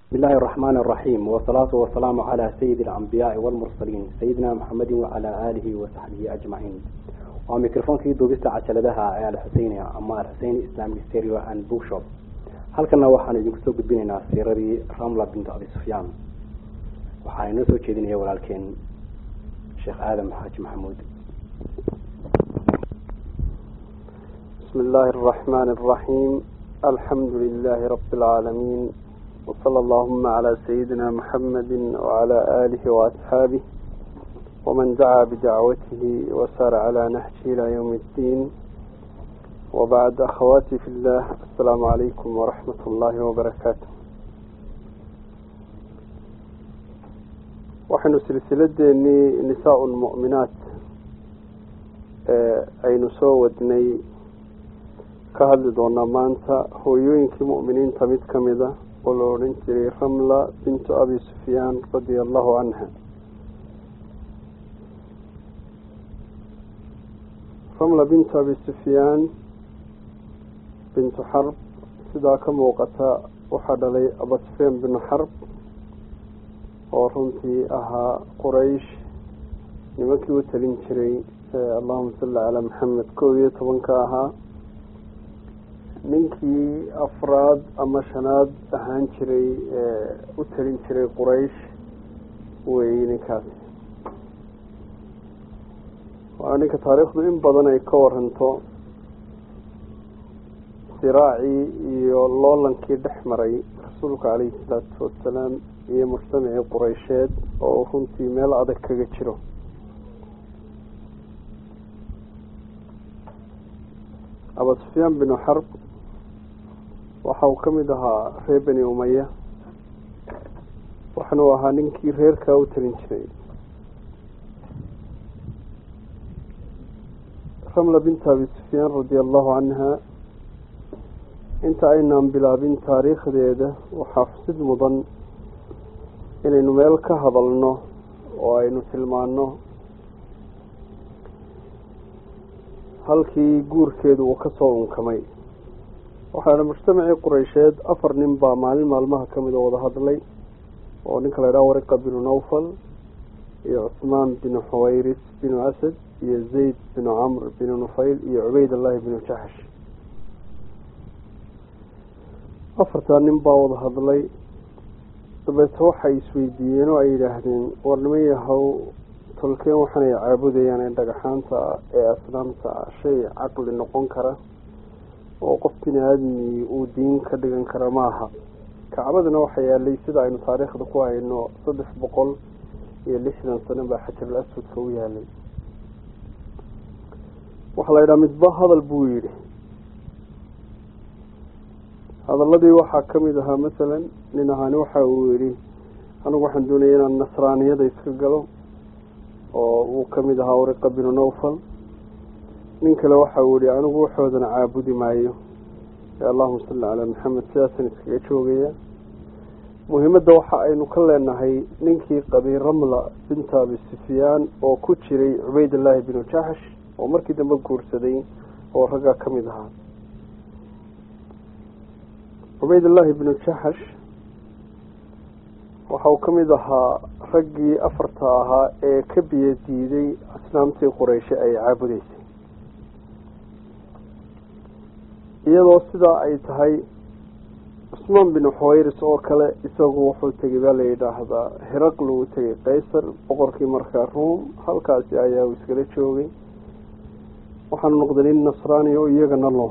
بسم الله الرحمن الرحيم والصلاة والسلام على سيد الأنبياء والمرسلين سيدنا محمد وعلى آله وصحبه أجمعين. وميكروفون في دوبست عشلدها على الحسين عمار حسين إسلامي ستيريو أند بوكشوب. هل كنا وحنا نجسو بدنا سيرة رملة بنت أبي سفيان وحنا نسوي كذي ولكن شيخ آدم حاج محمود. بسم الله الرحمن الرحيم. الحمد لله رب العالمين، وصلى اللهم على سيدنا محمد وعلى آله وأصحابه ومن دعا بدعوته وسار على نهجه إلى يوم الدين. وبعد، أخواتي في الله، السلام عليكم ورحمة الله وبركاته. وحن سلسلة نساء المؤمنات أي نسودني كهل دونا مانتا هويوينك مؤمنين تميت كمذا ولورنتي رملة بنت أبي سفيان رضي الله عنها. رملة بنت أبي سفيان بنت حرب سداك موقتا وحد لي أبا سفيان بن حرب ورنتي أها قريش نمكي وتلنشري اللهم صل على محمد كوية طبنكاها ninkii afraad ama shanaad ahaan jiray u talin jiray quraysh weeye ninkaasi. waa ninka taariikhdu in badan ay ka waranto siraacii iyo loolankii dhex maray rasuulka calayhi salaatu wasalaam iyo mujtamacii quraysheed oo runtii meel adag kaga jiro. abu sufyaan bin xarb waxa uu ka mid ahaa reer bani umaya, waxaana uu ahaa ninkii reerkaa u talin jiray. ramla binta abi sufyaan radia allahu canha, inta aynaan bilaabin taariikhdeeda waxaa xusid mudan inaynu meel ka hadalno oo aynu tilmaano halkii guurkeedu uu ka soo unkamay. waxaana mujtamacii quraysheed afar nin baa maalin maalmaha ka mid oo wada hadlay, oo ninka la yidhaha wariqa binu nawfal iyo cusmaan binu xuwayris binu asad iyo zayd binu camr binu nufayl iyo cubaydallahi binu jaxsh. afartaa nin baa wada hadlay. dabeete waxay isweydiiyeen oo ay yidhaahdeen, war niman yahow, tolkeen waxaanay caabudayaan ee dhagaxaanta ee asnaamta shay caqli noqon kara oo qof bini aadmi uu diin ka dhigan kara maaha. kacbadana waxaa yaalay sida aynu taariikhda ku hayno 360 sano baa xajar al-aswadka u yaalay. waxaa la yidhaha midba hadal buu yidhi. hadaladii waxaa ka mid ahaa masalan nin ahaani waxa uu yidhi, anigu waxaan doonaya inaan nasraaniyada iska galo, oo uu ka mid ahaa wariqa binu nawfal. nin kale waxa uu yihi, anigu waxoodana caabudi maayo, allahuma salli calaa maxamed, sidaasaan iskaga joogaya. muhiimadda waxa aynu ka leenahay ninkii qabay ramla binta abi sufyaan oo ku jiray cubaydallahi binu jaxsh oo markii dambe guursaday oo raggaa ka mid ahaa. cubaydallahi binu jaxsh waxa uu ka mid ahaa raggii afarta ahaa ee ka biyo diiday asnaamtii qurayshe ay caabudeysay. iyadoo sidaa ay tahay, cusmaan binu xuwayris oo kale isagu wuxuu tegay baa la yidhaahdaa hiraql, uu tegay qaysar, boqorkii markaa ruum. halkaasi ayaa uu iskala joogay. waxaanu noqday nin nasraani oo iyagana loo.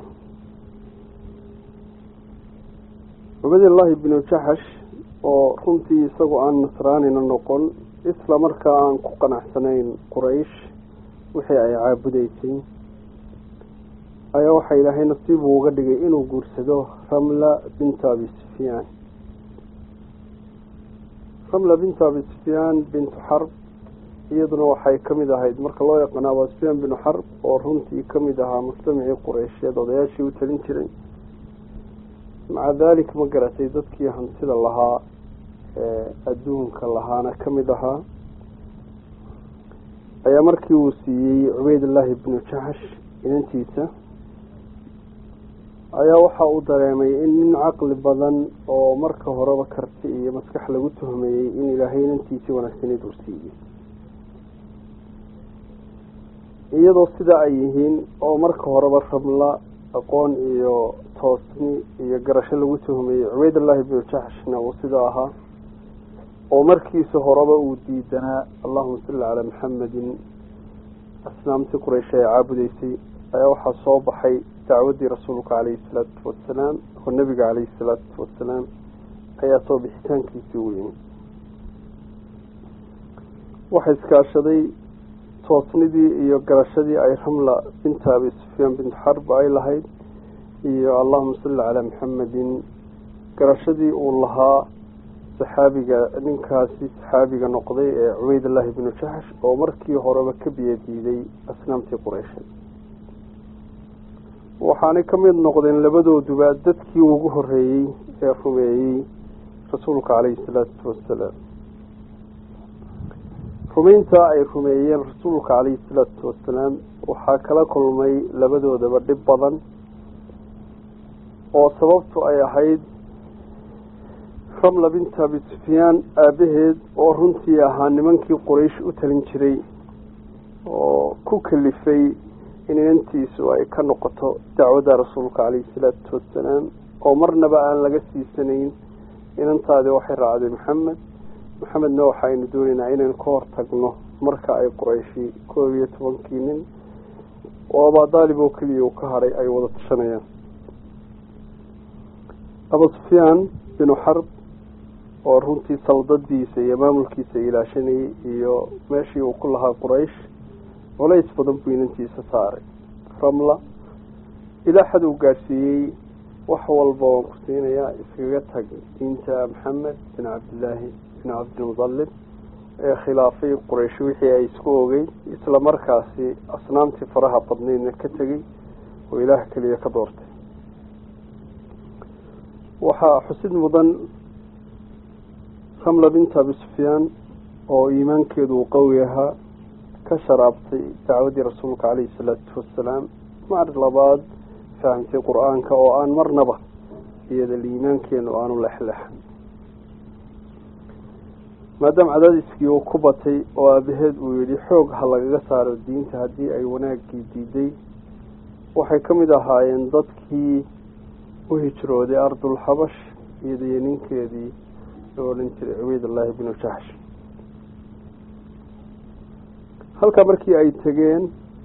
cubaydullaahi binu jaxsh oo runtii isagu aan nasraanina noqon, isla markaa aan ku qanacsanayn quraysh wixii ay caabudeysay, ayaa waxaa ilaahay nasiib uu uga dhigay inuu guursado ramla binta abi sufyaan. ramla binta abi sufyaan bintu xarb iyaduna waxay ka mid ahayd marka loo yaqaano abu sufyaan binu xarb oo runtii ka mid ahaa mujtamacii quraysheed odayaashii u talin jiray. maca daalik ma garatay dadkii hantida lahaa ee adduunka lahaana ka mid ahaa, ayaa markii uu siiyey cubaydullaahi binu jaxsh inantiisa ayaa waxa uu dareemay in nin caqli badan oo marka horeba karti iyo maskax lagu tuhmeeyey in ilaahay inantiisii wanaagsaneyd uu siiyey iyadoo sidaa ay yihiin oo marka horeba Ramla aqoon iyo toosni iyo garasho lagu tuhmeeyey Cubaydullaahi ibnu Jaxshna uu sidaa ahaa oo markiisa horeba uu diidanaa Allahumma salli ala Muhammadin asnaamtii Quraysh ee caabudaysay ayaa waxaa soo baxay dacwadii rasuulka calayhi salaatu wasalaam oo nabiga calayhi salaatu wasalaam ayaa soo bixitaankiisii u yimi waxay iskaashaday toosnidii iyo garashadii ay Ramla binta Abi Sufyaan bint Harb ay lahayd iyo Allahumma salli ala Muhammadin garashadii uu lahaa saxaabiga ninkaasi saxaabiga noqday ee Cubaydullaahi ibnu Jaxsh oo markii horeba ka biyadiiday asnaamtii Quraysh waxaanay ka mid noqdeen labadooduba dadkii ugu horeeyey ee rumeeyey rasuulka calayhi salaatu wasalaam rumaynta ay rumeeyeen rasuulka calayhi salaatu wasalaam waxaa kala kulmay labadoodaba dhib badan oo sababtu ay ahayd Ramla binta Abi Sufyaan aabaheed oo runtii ahaa nimankii Quraysh u talin jiray oo ku kalifay in inantiisu ay ka noqoto dacwada rasuulka calayhi salaatu wasalaam oo marnaba aan laga siisanayn inantaadi waxay raacday maxamedna waxaynu doonaynaa inaynu ka hortagno marka ay Qurayshi 12 nin oo Abu Daalib oo kaliya uu ka haray ay wada tashanayaan Abu Sufyaan bin Harb oo runtii saldadiisa iyo maamulkiisa ilaashanayay iyo meeshii uu ku lahaa Quraysh walays badan buu inantiisa saaray Ramla ilaa xad uu gaarsiiyey wax walba oo ku siinaya iskaga tag diinta Maxamed bin Cabdillaahi bin Cabdilmudallib ee khilaafay Quraysh wixii ay isku oogay isla markaasi asnaamtii faraha badneedna ka tagay oo ilaah kaliya ka doortay waxaa xusid mudan Ramla binta Abi Sufyaan oo iimaankeedu qawi ahaa ka sharaabtay dacwadii rasuulka calayhi salaatu wasalaam mar labaad fahamtay qur-aanka oo aan marnaba iyada iimaankeenu aanu lexlexan maadaama cadaadiskii uu ku batay oo aabaheed uu yidhi xoog ha lagaga saaro diinta haddii ay wanaagii diiday waxay ka mid ahaayeen dadkii u hijrooday ardul xabash iyadaiyo ninkeedii loo odhan jiray Cubaydullaahi ibnu Jaxsh halka markii ay tageen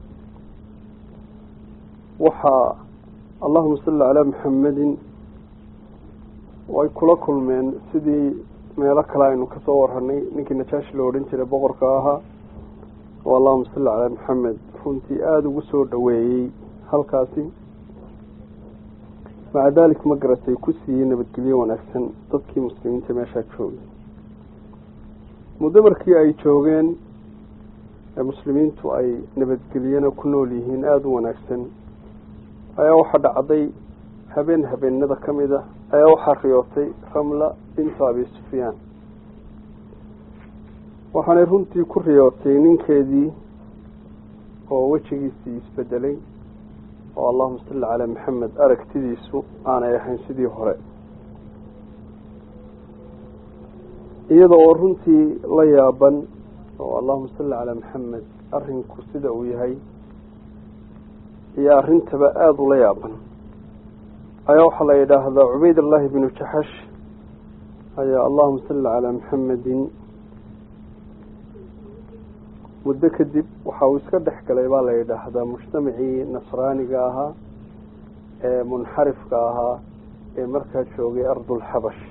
waxaa Allahumma salli ala Muhammadin way kula kulmeen sidii meelo kale aynu ka soo warranay ninkii Najaashi loo odhan jiray boqorka ahaa oo Allahumma salli ala Muhammad runtii aada ugu soo dhaweeyey halkaasi maca daalik ma garatay ku siiyey nabadgelyo wanaagsan dadkii muslimiinta meeshaa joogay muddo markii ay joogeen muslimiintu ay nabadgelyana ku nool yihiin aada u wanaagsan ayaa waxaa dhacday habeenada ka mid ah ayaa waxaa riyootay Ramla binta Abi Sufyaan waxaanay runtii ku riyootay ninkeedii oo wejigiisii isbedelay oo Allahumma salli ala Muhammad aragtidiisu aanay ahayn sidii hore iyada oo runtii la yaaban oo Allahumma salli ala Muhammad arrinku sida uu yahay iyo arrintaba aada ula yaaban ayaa waxaa la yidhaahdaa Cubaydullaahi ibnu Jaxsh ayaa Allahumma salli ala Muhammadin muddo kadib waxa uu iska dhex galay baa la yidhaahdaa mujtamacii nasraaniga ahaa ee munxarifka ahaa ee markaa joogay ardul xabash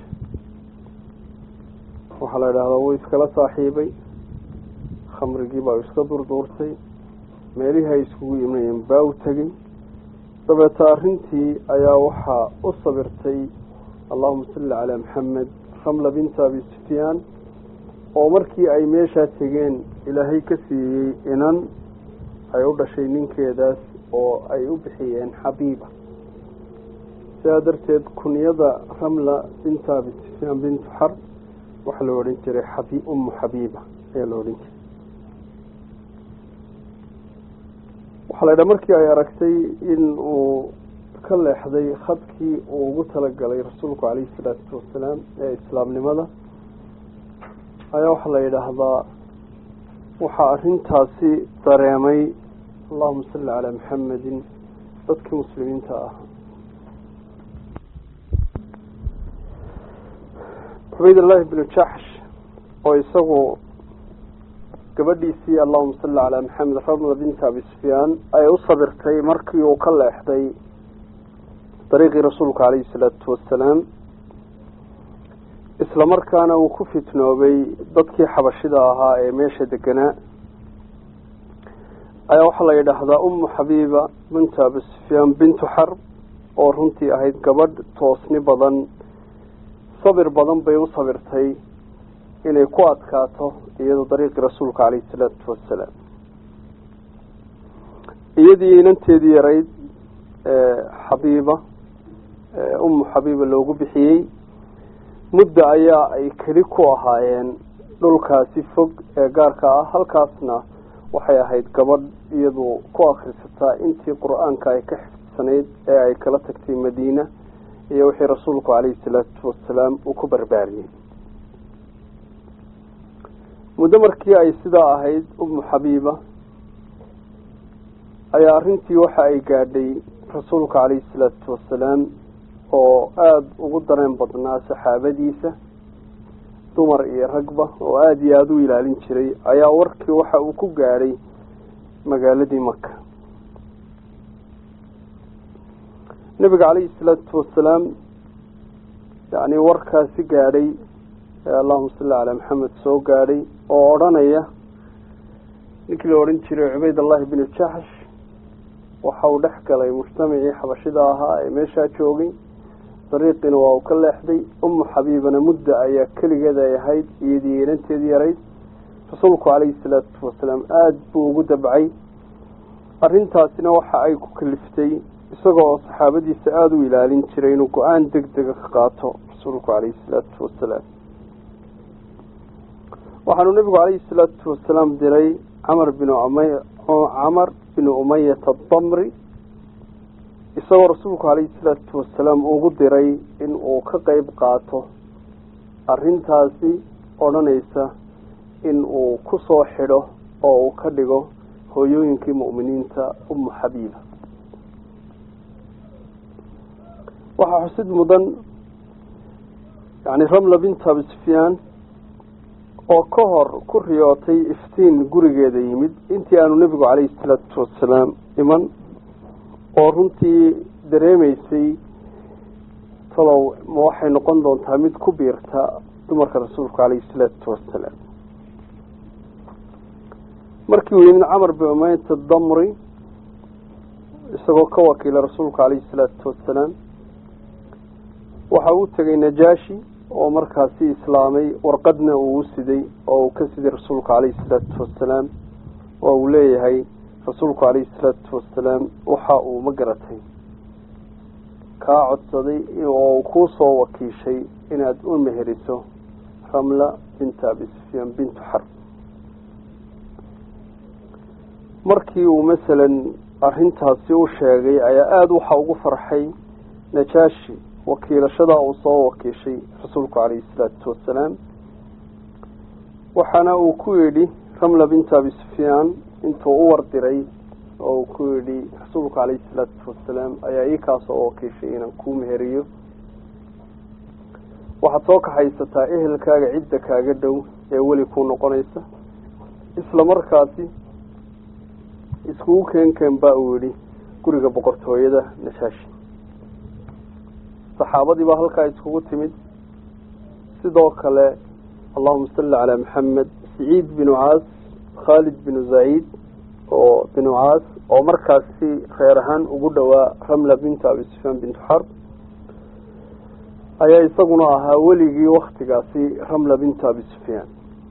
waxaa la yidhaahdaa wuu iskala saaxiibay khamrigii baa iska durduurtay meelihii ay iskugu imanayeen baa u tegey dabeeta arrintii ayaa waxaa u sabirtay Allahumma salli ala Muhammad Ramla binta Abi Sufyaan oo markii ay meeshaa tegeen ilaahay ka siiyey inan ay u dhashay ninkeedaas oo ay u bixiyeen Xabiiba sidaa darteed kunyada Ramla binta Abi Sufyaan bintu Harb waxaa loo odhan jiray ummu Xabiiba ayaa loo odhan jiray waxaa la yidhaha markii ay aragtay in uu ka leexday khadkii uu ugu talagalay rasuulku calayhi salaatu wasalaam ee islaamnimada ayaa waxaa la yidhaahdaa waxaa arrintaasi dareemay allahuma salli calaa maxamedin dadkii muslimiinta ah. cubaydullaahi binu jaxsh oo isagu gabadhiisii allahuma salli calaa maxamed ramla binta abi sufyaan ay u sabirtay markii uu ka leexday dariiqii rasuulka calayhi salaatu wasalaam, isla markaana uu ku fitnoobay dadkii xabashida ahaa ee meesha deganaa, ayaa waxaa la yidhaahdaa ummu xabiiba bintu abi sufyaan bintu xarb oo runtii ahayd gabadh toosni badan, sabir badan bay u sabirtay inay ku adkaato iyadoo dariiqii rasuulka calayhi salaatu wasalaam. iyadii inanteedii yarayd xabiiba ummu xabiiba loogu bixiyey, muddo ayaa ay keli ku ahaayeen dhulkaasi fog ee gaarka ah. halkaasna waxay ahayd gabadh iyadu ku akhrisataa intii qur-aanka ay ka xifdsanayd ee ay kala tagtay madiina iyo wixii rasuulku calayhi salaatu wasalaam uu ku barbaariyey. muddo markii ay sidaa ahayd ummu xabiiba ayaa arrintii waxa ay gaadhay rasuulka calayhi salaatu wasalaam oo aada ugu dareen badnaa saxaabadiisa, dumar iyo ragba, oo aada iyo aada u ilaalin jiray, ayaa warkii waxa uu ku gaadhay magaaladii maka. nebiga calayhi salaatu wasalaam yacni warkaasi gaadhay ee allahuma salli calaa maxamed soo gaadhay oo odhanaya ninkii la odhan jiray cubaydullaahi binu jaxsh waxa uu dhex galay mujtamacii xabashida ahaa ee meeshaa joogay, dariiqiina waa uu ka leexday. ummu xabiibana muddo ayaa keligeed ay ahayd iyadii inanteedii yarayd. rasuulku calayhi salaatu wasalaam aada buu ugu dabcay. arrintaasina waxa ay ku kaliftay isagoo saxaabadiisa aada u ilaalin jiray inuu go-aan deg dega ka qaato rasuulku calayhi salaatu wasalaam. waxaanu nebigu calayhi salaatu wasalaam diray camar binu umayata adamri, isagoo rasuulku calayhi salaatu wasalaam ugu diray in uu ka qeyb qaato arrintaasi odhanaysa in uu ku soo xidho oo uu ka dhigo hooyooyinkii mu'miniinta ummu xabiiba. waxaa xusid mudan yani ramla binta abi sufyaan oo ka hor ku riyootay iftiin gurigeeda yimid intii aanu nebigu calayhi salaatu wasalaam iman, oo runtii dareemaysay talow ma waxay noqon doontaa mid ku biirta dumarka rasuulka calayhi salaatu wasalaam. markii uu yimid camar bin umayata damri isagoo ka wakiila rasuulka calayhi salaatu wasalaam, waxa uu tegay najaashi oo markaasi islaamay, warqadna uu u siday oo uu ka siday rasuulka calayhi salaatu wasalaam, oo uu leeyahay rasuulku calayhi salaatu wasalaam waxa uu ma garatay kaa codsaday oo kuu soo wakiishay inaad u meheriso ramla binta abi sufyaan bintu xarb. markii uu masalan arrintaasi u sheegay ayaa aada waxa ugu farxay najaashi wakiilashada uu soo wakiishay rasuulku calayhi salaatu wasalaam. waxaana uu ku yidhi ramla binta abi sufyaan intuu u wardiray oo uu ku yidhi rasuulku calayhi salaatu wasalaam ayaa ii kaa soo wakiishay inaan kuu meheriyo, waxaad soo kaxaysataa ehelkaaga cidda kaaga dhow ee weli kuu noqonaysa, isla markaasi iskugu keenkeen baa uu yidhi guriga boqortooyada najaashi. saxaabadii baa halkaa iskugu timid. sidoo kale allahuma salli calaa maxamed saciid binu caas, khaalid binu zaciid oo binu caas oo markaasi reer ahaan ugu dhowaa ramla binta abi sufyaan bintu xarb, ayaa isaguna ahaa weligii waktigaasi ramla binta abi sufyaan.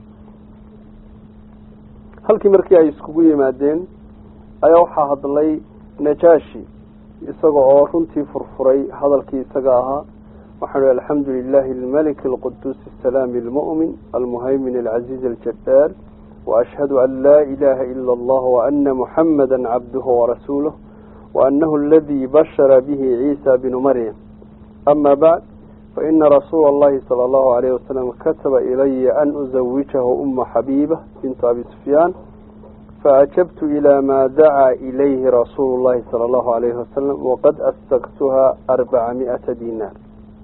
halkii markii ay iskugu yimaadeen ayaa waxaa hadlay najaashi isaga oo runtii furfuray hadalkii isaga ahaa. waxaan ihi alxamdu lilahi almalik alquduus asalaami almu'min almuhaymin alcaziiz aljabbaar waashhadu an laa ilaha ila allah waana muxamada cabduhu warasuuluh وأنه الذي بشر به عيسى بن مريم. أما بعد، فإن رسول الله صلى الله عليه وسلم كتب إلي أن أزوجه أم حبيبة بنت أبي سفيان، فأجبت إلى ما دعا إليه رسول الله صلى الله عليه وسلم، وقد أستقتها 400 دينار.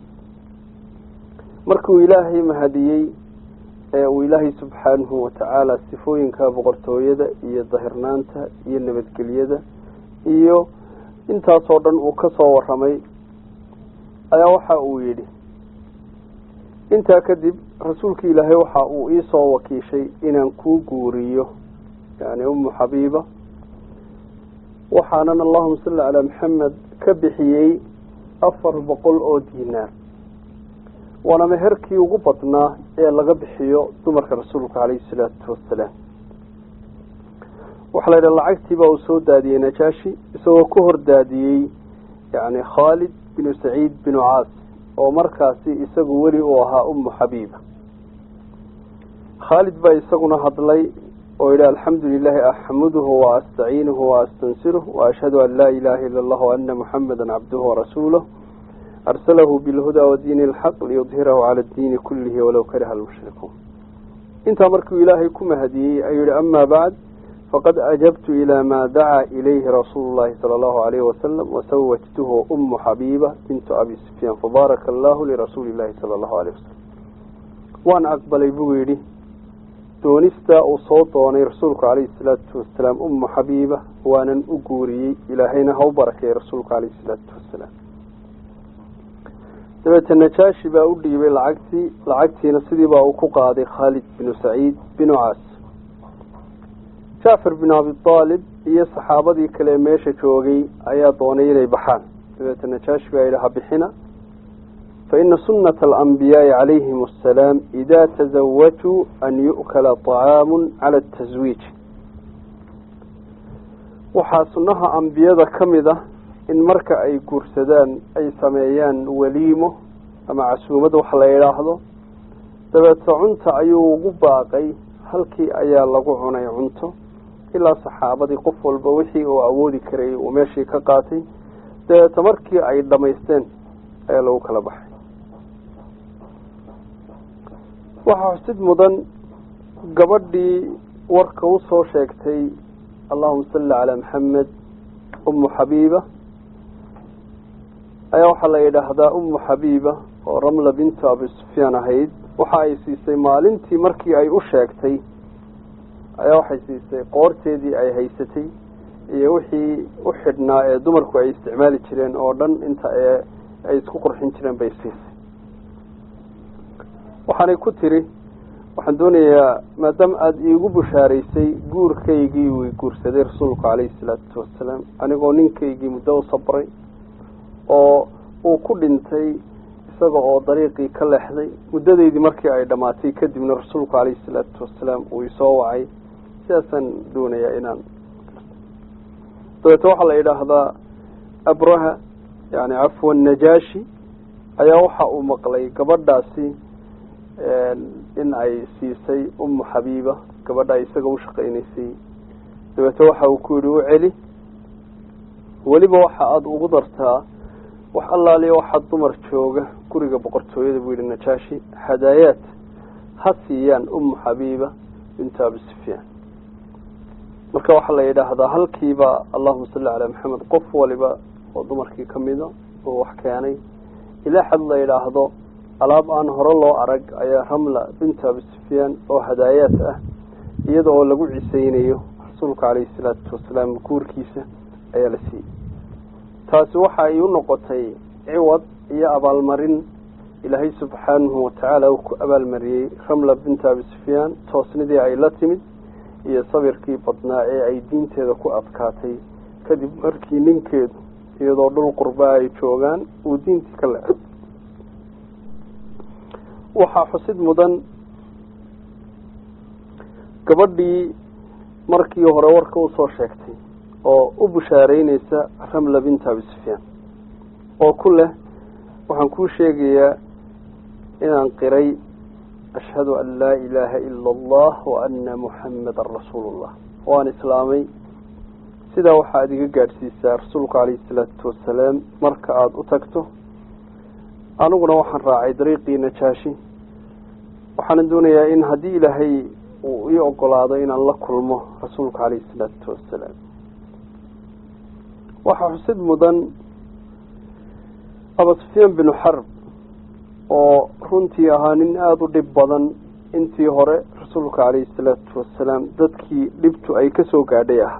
مركو إلهي مهديي وإلهي سبحانه وتعالى سفوين كابغرتو يدا إيا الظهرنانتا إيا النبتقل يدا إيا intaa soo dhan uu ka soo waramay ayaa waxa uu yidhi intaa kadib rasuulka ilaahay waxa uu ii soo wakiishay inaan ku guuriyo yani xabiiba waxaanan allahumma salli ala muhammad ka bixiyay 400 oo diinaar wana meherkii ugu badnaa ee laga bixiyo dumarka rasuulka kaleey salaatu wassalaam. وحلا للعكتي بأسود دادي نجاشي سوى كهر دادي يعني خالد بن سعيد بن عاص ومركاسي يسقوا ولي وها حبيبة. خالد با يسقنا هضلي وإلى الحمد لله أحمده وأستعينه وأستنصره وأشهد أن لا إله إلا الله وأن محمدا عبده ورسوله أرسله بالهدى ودين الحق ليظهره على الدين كله ولو كره المشركون. انت مركو إلهي كما هدي أيضا. أما بعد، فقد أجبت إلى ما دعا إليه رسول الله صلى الله عليه وسلم، وزوجته حبيبة بنت أبي سفيان، فبارك الله لرسول الله صلى الله عليه وسلم. وأنا أقبل بويلي دونستا وصوت وأنا رسولك عليه الصلاة والسلام حبيبة، وأنا أقوري إلى حين هو بركة رسولك عليه الصلاة والسلام. دبت النجاشي بأودي بالعكتي نصدي بأوكو قاضي خالد بن سعيد بن عاص. جعفر بن أبي طالب هي صحابة كلمة شوقي أيا طوني لي بحان تنشاش بها بحنا، فإن سنة الأنبياء عليهم السلام إذا تزوجوا أن يؤكل طعام على التزويج. وحاسنها أنبياء كمذا إن مركا أي كرسدان أي سميان وليمه أما عسومة وحلا يلاحظه دبت عنت أيو قباقي هلكي أيا لقو عني عنته إلا صحابة قف البوحي وأولي كري وماشي كقاتي تمركي أي دميستين أي لو كلبحي. وحسد مدن قبردي وركو صو شيكتي اللهم صل على محمد حبيبة أيها وحلا يدهدا حبيبة ورملة بنت أبي سفيان هيد وحايسيسي مالنتي مركي أي أشيكتي ayaa waxay siisay qoorteedii ay haysatay iyo wixii u xidhnaa ee dumarku ay isticmaali jireen oo dhan inta ay isku qurxin jireen bay siisay. waxaanay ku tiri waxaan doonayaa maadaama aad iigu bushaaraysay guurkaygii uu guursaday rasuulku calayhi salaatu wassalaam anigoo ninkaygii muddo u sabray oo uu ku dhintay isaga oo dariiqii ka leexday muddadeedii markii ay dhamaatay kadibna rasuulku calayhi salaatu wassalaam uu isoo wacay سياسا دونيا إنان دويتو حلا إلى أبرها يعني عفوا النجاشي أيا وحا مقلي كبرداسي إن أي سيسي حبيبة كبردا يسقو شقينيسي دويتو حا وكولو علي ولي بوحا أد وقدرتها وح الله لي وحا دمر شوقه كوريقا بقرتو يدبو إلى النجاشي هدايات هسيان حبيبة بنت أبي سفيان. marka waxa la yiraahdaa halkiiba Allahumma salli ala Muhammad qof waliba oo dumarkii kamida oo wax keenay ila xad la yiraahdo alaab aan hore loo arag ayaa Ramla bint Abi Sufyan oo hadaayad ah iyadoo lagu ciseynayo rasuulka kaleey salaatu wasalaam kuurkiisa ayaa la siiyay. taasi waxa ay u noqotay ciwad iyo abaalmarin Ilaahay subhanahu wa ta'ala uu ku abaalmariyay Ramla bint Abi Sufyan toosnidii ay la timid iyo sabirkii badnaa ee ay diinteeda ku adkaatay kadib markii ninkeedu iyadoo dhul qurba ay joogaan uu diintii ka leexday. waxaa xusid mudan gabadhii markii hore warka u soo sheegtay oo u bushaareynaysa Ramla bint Abi Sufyan oo kule waxaan ku sheegayaa inaan qiray أشهد أن لا إله إلا الله وأن محمد رسول الله وأن إسلامي sidaa waxaad iga gaadhsiisaa rasuulku calayhi salaatu wasalaam marka aada u tagto. aniguna waxaan raacay dariiqii najaashi. waxaana doonayaa in haddii ilaahay uu ii ogolaado inaan la kulmo rasuulka calayhi salaatu wasalaam. waxaa xusid mudan abu sufyaan binu xarb oo runtii ahaa nin aada u dhib badan intii hore rasuulka calayhi salaatu wasalaam dadkii dhibtu ay ka soo gaadhay ah,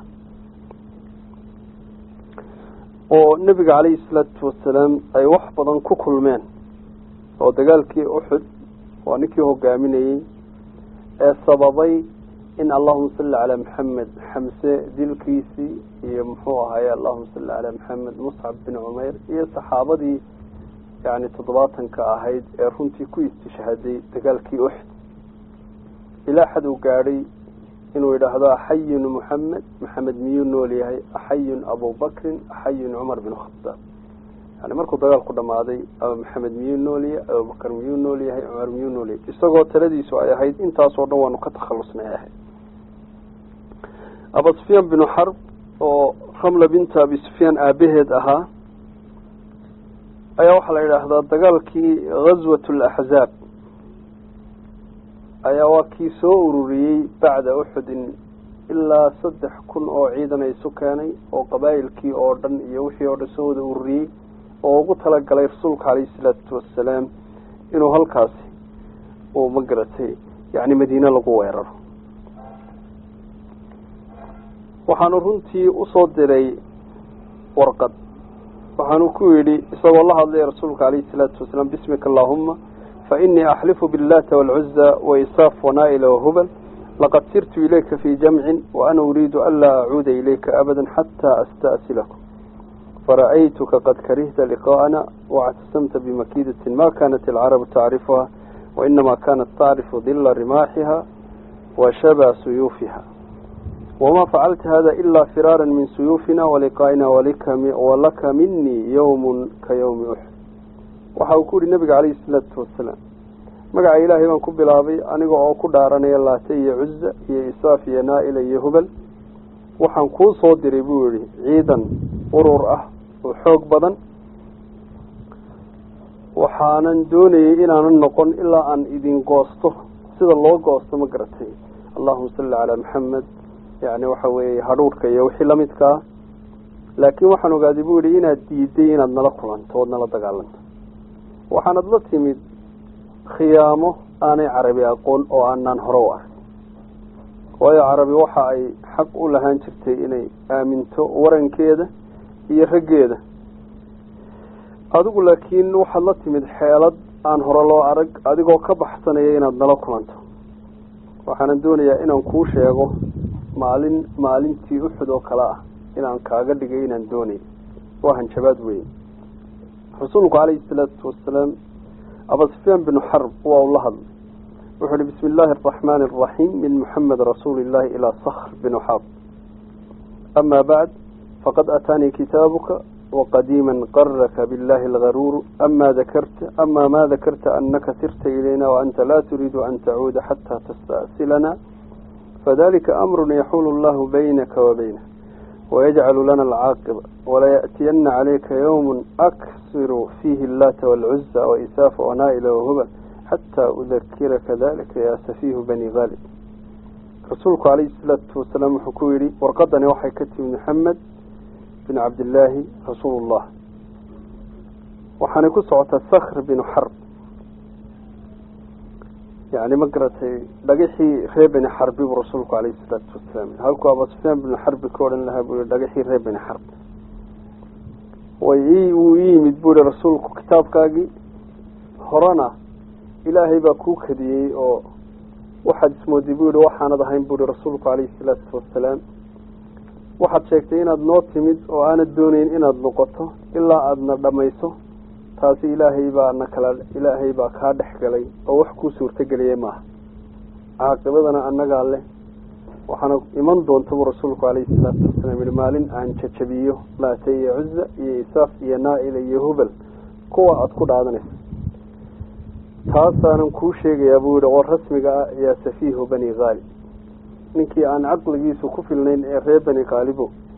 oo nebiga calayhi salaatu wasalaam ay wax badan ku kulmeen. oo dagaalkii uxud waa ninkii hogaaminayey ee sababay in allahuma salli calaa maxamed xamse dilkiisii iyo muxuu ahaye allahuma salli calaa maxamed muscab bin cumayr iyo saxaabadii yani 70 ahayd ee runtii ku istishhaaday dagaalkii uxud, ilaa xad uu gaadhay inuu yidhaahdo axayun maxamed miyuu nool yahay, axayun abubakrin, axayun cumar bin khataab. yani markuu dagaalku dhamaaday maxamed miyuu nool yahay, abubakar miyuu nool yahay, cumar miyuu nool yahay, isagoo taladiisu ay ahayd intaasoo dhan waanu ka takhalusnay ahayd. abu sufyaan binu xarb oo ramla binta abi sufyaan aabaheed ahaa ayaa waxaa la yidhaahdaa dagaalkii ghaswat alaxzaab ayaa waa kii soo ururiyey bacda uxudin ilaa 3,000 oo ciidan ay isu keenay oo qabaa'ilkii oo dhan iyo wixii oo dhan soo wada ururiyey oo ugu talagalay rasuulka calayhi salaatu wasalaam inuu halkaasi uu magaratay yani madiine lagu weeraro. waxaanu runtii usoo diray warqad, waxaanu ku yidhi isagoo la hadlaya rasuulka calayhi salaatu wasalaam bismika allahuma fainii axlifu billaata waalcuza waisaaf wanaa'ila wahubal laqad sirtu ilayka fii jamcin waana uriidu anlaa acuuda ilayka abada xataa asta'silakum fara'aytuka qad karihta liqaa'ana wactasamta bimakiidatin ma kanat alcarabu tacrifuha wainama kanat tacrifu dila rimaaxiha washaba suyuufiha وما فعلت هذا إلا فرارا من سيوفنا ولقائنا ولك مني يوم كيوم أحد. وحاوكور النبي عليه الصلاة والسلام مقع إلهي من كبل أبي أنيقو أوكو داراني الله تي عزة هي إساف هي نائل يهبل وحنكون صدر بوري عيدا ورور وحوق بدن وحانا دوني إنا ننقن إلا أن إذن قوسته سيد الله قوسته مقرتي اللهم صل على محمد يعني وحوي هارورك يوحي لمدك لكن وحن قاعد يقولي إن الدين أن نلقون تودنا لتقالن وحن ضلتي من خيامه أنا عربي أقول أو أن نهروه ويا عربي وحى حق ولا هنشرتي إني آمنته ورن كده يرجيده أقول لكن وحلتي من حالة أن هرا الله أرج أديكوا كبحثنا ينا نلقون وحن الدنيا إن نكوش يجو maalintii uxud oo kale ah inaan kaaga dhigay inaan doonay waxaan shabaad weyn. rasuulku calayhi salaatu wasalaam abu sufyaan bin xarb waa uu la hadlay wuxuu yidhi bismi illaahi araxmaani araxiim min muxamed rasuulillahi ilaa sakhr bin xarb ama bacd faqad ataanii kitaabuka وقديما قرك بالله الغرور أما ما ذكرت أنك سرت إلينا وأنت لا تريد أن تعود حتى تستأصلنا فذلك أمر يحول الله بينك وبينه ويجعل لنا العاقبة ولا يأتين عليك يوم أكثر فيه اللات والعزى وإساف ونائل وهبل حتى أذكرك ذلك يا سفيه بني غالب. رسولك عليه الصلاة والسلام حكوري ورقدني وحي كتب محمد بن عبد الله رسول الله وحنكو سعوة الصخر بن حرب يعني مقرتي دقيحي ريب بن حرب ورسولك عليه الصلاة والسلام هلكو أبو سفيان بن حرب كورن لها بقول دقيحي ريب بن حرب ويمد بقول رسولك كتاب كاقي هرانا إلهي باكوك هدي أو واحد اسمه دي بقول وحانا ضهين بقول رسولك عليه الصلاة والسلام واحد شاكتين أد نوتمد وأنا الدونين إن أد نقطه إلا أدنا دميسه taasi ilaahay baa nakala ilaahay baa ka dhaxgalay oo wax ku suurtageliyay ma caaqibadana annaga leh waxana iman doonto rasuulku kaleey salaatu wasalaam maalin aan jajabiyo laatay uzza iyo isaaf iyo naa'il iyo hubal kuwa aad ku dhaadanayso taasaan ku sheegay buu oo rasmiga ya safiihu bani ghalib ninkii aan aqligiisu ku filnayn ee reer bani ghalib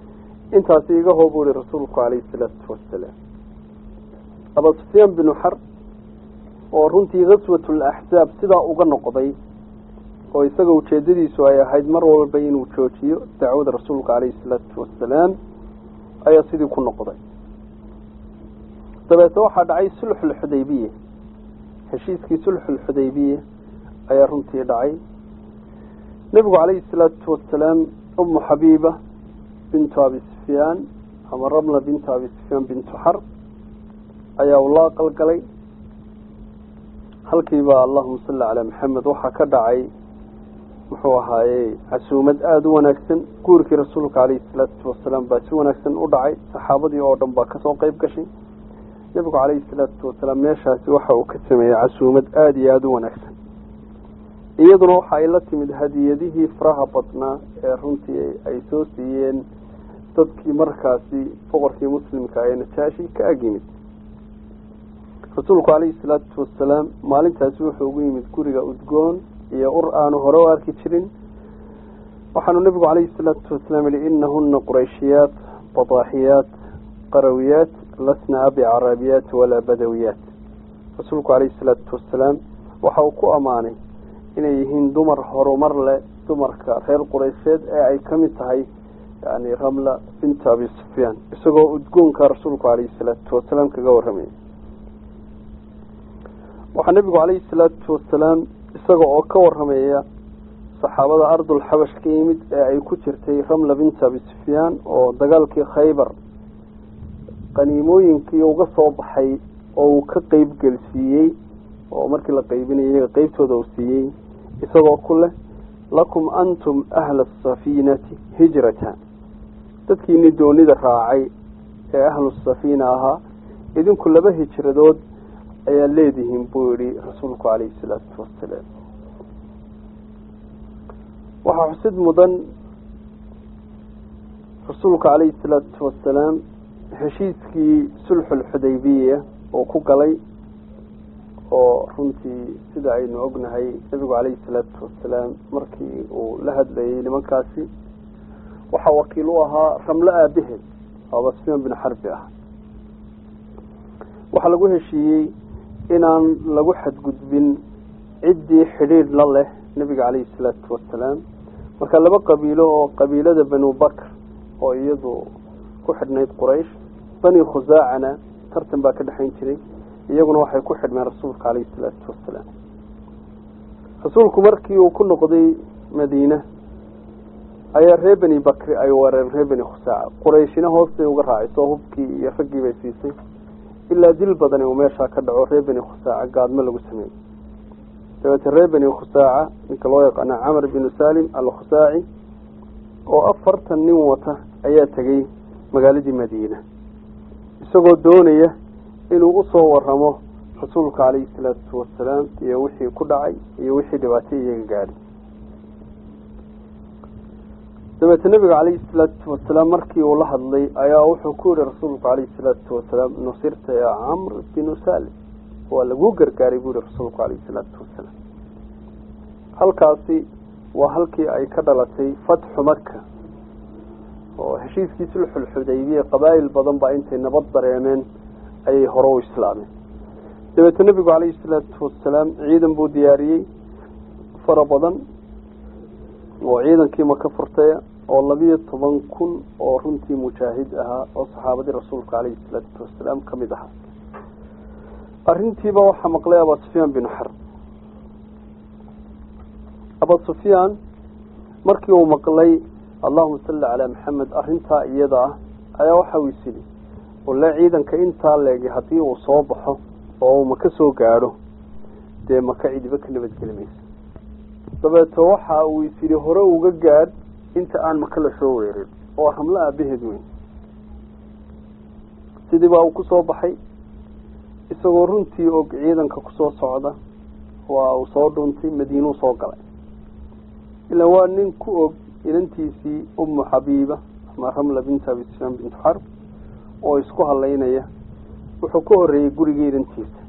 intaasi iga hoo buu yihi rasuulku calayhi salaatu wasalaam. Abu Sufyaan binu Harb oo runtii ghaswatul axzaab sidaa uga noqday oo isaga ujeedadiisu ay ahayd mar walba inuu joojiyo dacwada rasuulka calayhi salaatu wasalaam ayaa sidii ku noqday. dabeetna waxaa dhacay sulxul xudaybiya, heshiiskii sulxul xudaybiya ayaa runtii dhacay. nebigu calayhi salaatu wasalaam umu xabiiba bintu abi sufyaan ama ramla bintu abi sufyaan bintu Harb ayaa ula aqalgalay. halkiiba allahuma salli calaa maxamed waxaa ka dhacay muxuu ahaaye casuumad aada u wanaagsan. guurkii rasuulka calayhi salaatu wasalaam baa si wanaagsan u dhacay, saxaabadii oo dhan baa kasoo qeyb gashay. nebigu calayhi salaatu wasalaam meeshaasi waxa uu ka sameeyey casuumad aada iyo aada u wanaagsan. iyaduna waxa ay la timid hadiyadihii faraha badnaa ee runtii ay soo siiyeen dadkii markaasi boqorkii muslimka ee najaashi ka ag yimid. rasuulku calayhi salaatu wasalaam maalintaasi wuxuu ugu yimid guriga udgoon iyo ur aanu hore u arki jirin. waxaanu nebigu calayhi salaatu wasalaam yihi inahuna qurayshiyaat badaaxiyaat qarawiyaat lasna abi caraabiyaat walaa badawiyaat. rasuulku calayhi salaatu wasalaam waxa uu ku ammaanay inay yihiin dumar horumar leh, dumarka reer quraysheed ee ay ka mid tahay yani ramla bintu abi sufyaan, isagoo udgoonka rasuulku calayhi salaatu wasalaam kaga warramayay. waxaa nebigu calayhi salaatu wasalaam isaga oo ka warramaya saxaabada ardul xabash ka yimid ee ay ku jirtay ramla bintu abi sufyaan oo dagaalkii khaybar qaniimooyinkii uga soo baxay oo uu ka qeyb gelsiiyey, oo markii la qeybinayay iyaga qeybtooda uu siiyey, isagoo ku leh lakum antum ahla asafiinati hijratan, dadkiini doonida raacay ee ahlu safiina ahaa idinku laba hijradood ayaa leedihiin buu yihi rasuulku calayhi salaatu wasalaam. waxaa xusid mudan rasuulka calayhi salaatu wasalaam heshiiskii sulxul xudaybiya oo ku galay, oo runtii sida aynu ognahay nebigu calayhi salaatu wasalaam markii uu la hadlayay nimankaasi waxaa wakiil u ahaa ramlo aabaheed oo Abu Sufyaan bin Harbi ah. waxaa lagu heshiiyey inaan lagu xadgudbin ciddii xidhiidh la leh nebiga calayhi salaatu wasalaam. marka laba qabiilo oo qabiilada banu bakr oo iyadu ku xidhnayd quraysh, bani khusaacana tartan baa ka dhexayn jiray, iyaguna waxay ku xidhmeen rasuulka calayhi salaatu wasalaam. rasuulku markii uu ku noqday madiina ayaa reer bani bakri ay weerareen reer bani khusaaca. qurayshina hoostay uga raacayso hubkii iyo raggii bay siisay ilaa dil badani uu meeshaa ka dhaco reer bani khusaaca gaadmo lagu sameeyey. dabeete reer bani khusaaca ninka loo yaqaana camar binu salim alkhusaaci oo 40 nin wata ayaa tegay magaaladii madiina isagoo doonaya inuu usoo waramo rasuulka calayhi salaatu wasalaam iyo wixii ku dhacay iyo wixii dhibaato iyaga gaadhay. dabeete nabiga calayhi salaatu wasalaam markii uu la hadlay ayaa wuxuu ku yihi rasuulku calayhi salaatu wasalaam nusirta yaa camr binu salim, waa lagu gargaaray buu yihi rasuulku calayhi salaatu wasalaam. halkaasi waa halkii ay ka dhalatay fatxu maka oo heshiiskii sulxul xudaybiya qabaa'il badan baa intay nabad dareemeen ayay hore u islaameen. dabeete nabigu calayhi salaatu wasalaam ciidan buu diyaariyey fara badan oo ciidankii maka furtaya oo 12,000 oo runtii mujaahid ahaa oo saxaabadii rasuulka calayhi salaatu wasalaam ka mid ahaa. arrintiiba waxaa maqlay Abu Sufyaan bin Harb. Abu Sufyaan markii uu maqlay allahuma salli calaa maxamed arrintaa iyada ah ayaa waxa uu isili walla ciidanka intaa leegay haddii uu soo baxo oo uu maka soo gaadho dee maka cidiba ka nabadgeli mayso. dabeeto waxa uu isili hore uga gaadh inta aan maka la soo weerin oo ramla aabaheed weyn. sidii baa uu kusoo baxay isagoo runtii og ciidanka kusoo socda, waa uu soo dhuuntay madiinuu soo galay. ilaa waa nin ku og inantiisii umu xabiiba ama ramla bintu abi sufyaan bintu Harb oo isku halaynaya. wuxuu ka horeeyey gurigii inantiisa,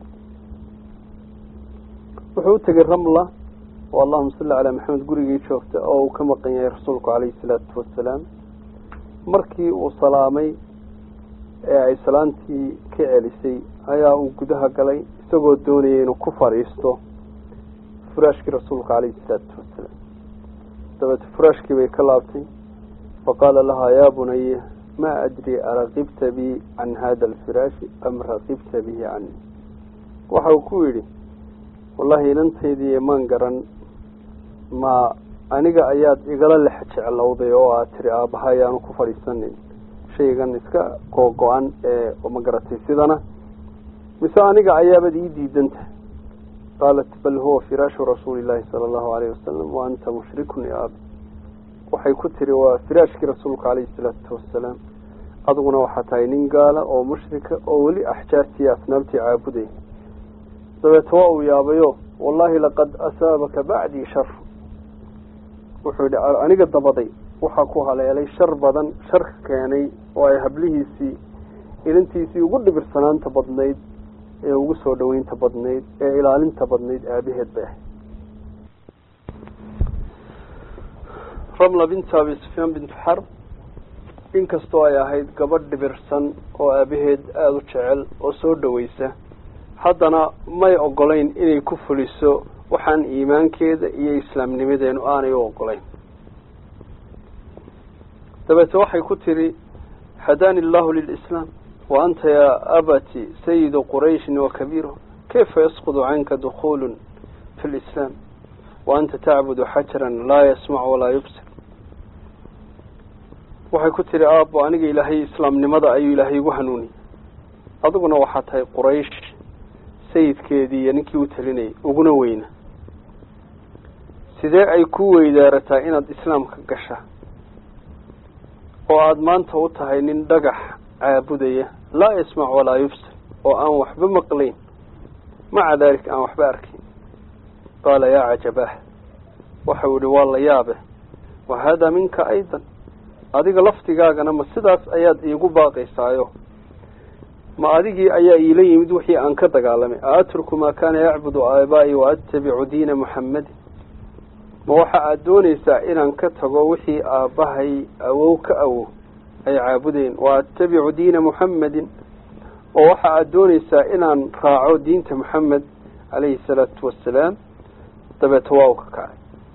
wuxuu u tegay ramla oo allahuma salli calaa maxamed gurigii joogta oo uu ka maqan yahay rasuulku calayhi salaatu wasalaam. markii uu salaamay ee ay salaantii ka celisay ayaa uu gudaha galay isagoo doonayay inuu ku fadhiisto furaashkii rasuulka calayhi salaatu wasalaam. dabeete furaashkii bay ka laabtay faqaala lahaa yaa bunaya maa adri araqibta bi can hada alfiraashi am raqibta bihi cani. waxa uu ku yidhi wallahi inantaydii maan garan ma aniga ayaad igala lex jeclowday oo aad tiri aabbaha ayaanu ku fadhiisanin shaygan iska googo-an ee ma garatay sidana mise aniga ayaabad ii diidanta. qaalat bal huwa firaashu rasuuli llaahi sala allahu alayhi wasalam wa anta mushrikun ya abi. waxay ku tiri waa firaashkii rasuulka calayhi salaatu wasalaam, adiguna waxaa tahay nin gaala oo mushrika oo weli axjaartii asnaabtii caabuday. dabeete waa uu yaabayo wallahi laqad asaabaka bacdii shar. wuxuu yidhi aniga dabaday waxaa ku haleelay shar badan, sharka keenay oo ay hablihiisii ilintiisii ugu dhibirsanaanta badnayd ee ugu soo dhaweynta badnayd ee ilaalinta badnayd aabaheed bay ahayd. ramla bintu abi sufyaan bintu xarb inkastoo ay ahayd gabadh dhibirsan oo aabaheed aada u jecel oo soo dhaweysa, haddana may ogolayn inay ku fuliso waxaan iimaankeeda iyo islaamnimadeenu aanay u ogolayn. dabeete waxay ku tiri hadaani allahu lilislaam wa anta yaa abati sayidu qurayshin wa kabiiruh kayfa yasqudu canka dukuulu fi lislaam wa anta tacbudu xajaran laa yasmac walaa yubsir. waxay ku tiri aabbo aniga ilaahay islaamnimada ayuu ilaahay igu hanuuniyey, adiguna waxaa tahay quraysh sayidkeedii iyo ninkii u talinayay uguna weyna, sidee ay ku weydaarataa inaad islaamka gasha oo aada maanta u tahay nin dhagax caabudaya laa yasmac walaa yubsir oo aan waxba maqlayn maca daalik aan waxba arkayn. qaala yaa cajabaah, waxau yihi waa la yaabe, wa haadaa minka aydan, adiga laftigaagana ma sidaas ayaad iigu baaqaysaayo ma adigii ayaa iila yimid wixii aan ka dagaalamay. aatruku maa kaana yacbudu aabaa'i wa attabicu diina muxammadin, ma waxa aada doonaysaa inaan ka tago wixii aabbahay awow ka awow ay caabudeen, wa attabicu diina muxammadin, oo waxa aada doonaysaa inaan raaco diinta muxamed calayhi salaatu wassalaam. dabeete waa u ka kacay.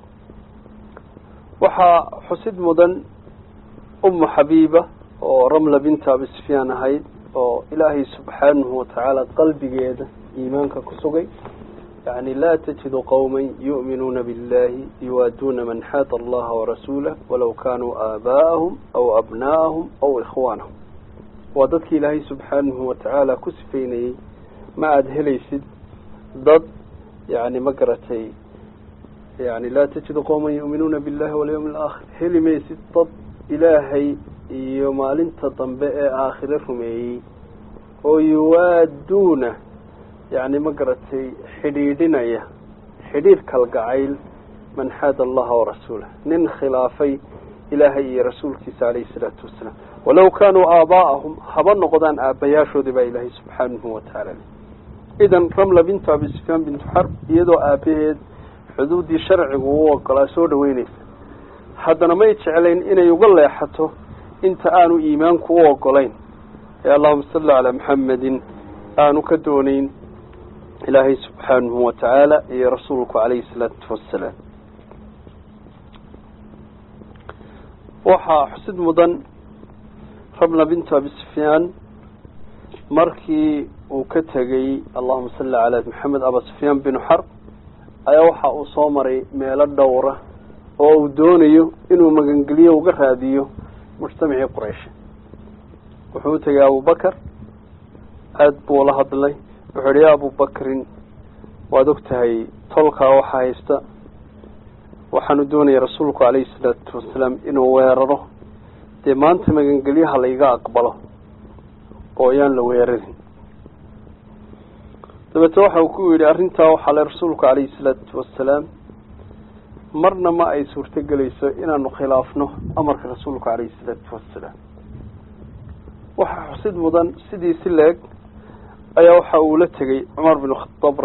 waxaa xusid mudan ummu xabiiba oo ramla binta abi sufyaan ahayd oo ilaahay subxaanahu watacaala qalbigeeda iimaanka ku sugay. yani laa tajidu qowman yu'minuuna biاllahi yuwaaduuna man xaada allaha warasuulah walow kaanuu aabaa'ahum aw abnaa'ahum aw ikhwaanahum. waa dadkii ilaahay subxaanahu watacaala ku sifeynayey. ma aada helaysid dad yani ma garatay yani laa tajidu qowman yu'minuuna biاllahi walyawmi alaakhir, heli maysid dad ilaahay iyo maalinta dambe ee aakhire rumeeyey oo yuwaaduuna yani ma garatay xidhiidhinaya xidhiidh kalgacayl man xaada allaha warasuulah, nin khilaafay ilaahay iyo rasuulkiisa calayhi salaatu wasalaam. walow kaanuu aabaa'ahum, haba noqdaan aabbayaashoodii baa ilaahay subxaanahu watacaala le. idan ramla bintu abi sufyaan bintu xarb iyadoo aabaheed xuduuddii sharcigu u ogolaa soo dhaweynaysa, haddana may jeclayn inay uga leexato inta aanu iimaanku u ogolayn ee allahuma salli calaa maxamedin aanu ka doonayn ilaahay subxaanahu watacaala iyo rasuulku calayhi salaatu wassalaam. waxaa xusid mudan ramla bintu abi sufyaan markii uu ka tegey allahuma salli calaa maxamed aba sufyaan binu xarb ayaa waxa uu soo maray meelo dhowra oo uu doonayo inuu magangeliyo uga raadiyo mujtamacii quraysh. wuxuu u tegay abubakar, aada buu la hadlay. wuxuu yihi yaa abubakrin, waad og tahay tolkaa waxaa haysta, waxaanu doonaya rasuulku calayhi salaatu wasalaam inuu weeraro, dee maanta magangelyaha layga aqbalo oo ayaan la weerarin. dabeete waxa uu ku yidhi arrintaa waxaa le rasuulku calayhi salaatu wasalaam marna ma ay suurto gelayso inaanu khilaafno amarka rasuulku calayhi salaatu wassalaam. waxaa xusid mudan sidii si leeg ayaa waxa uu la tegey cumar binu khataab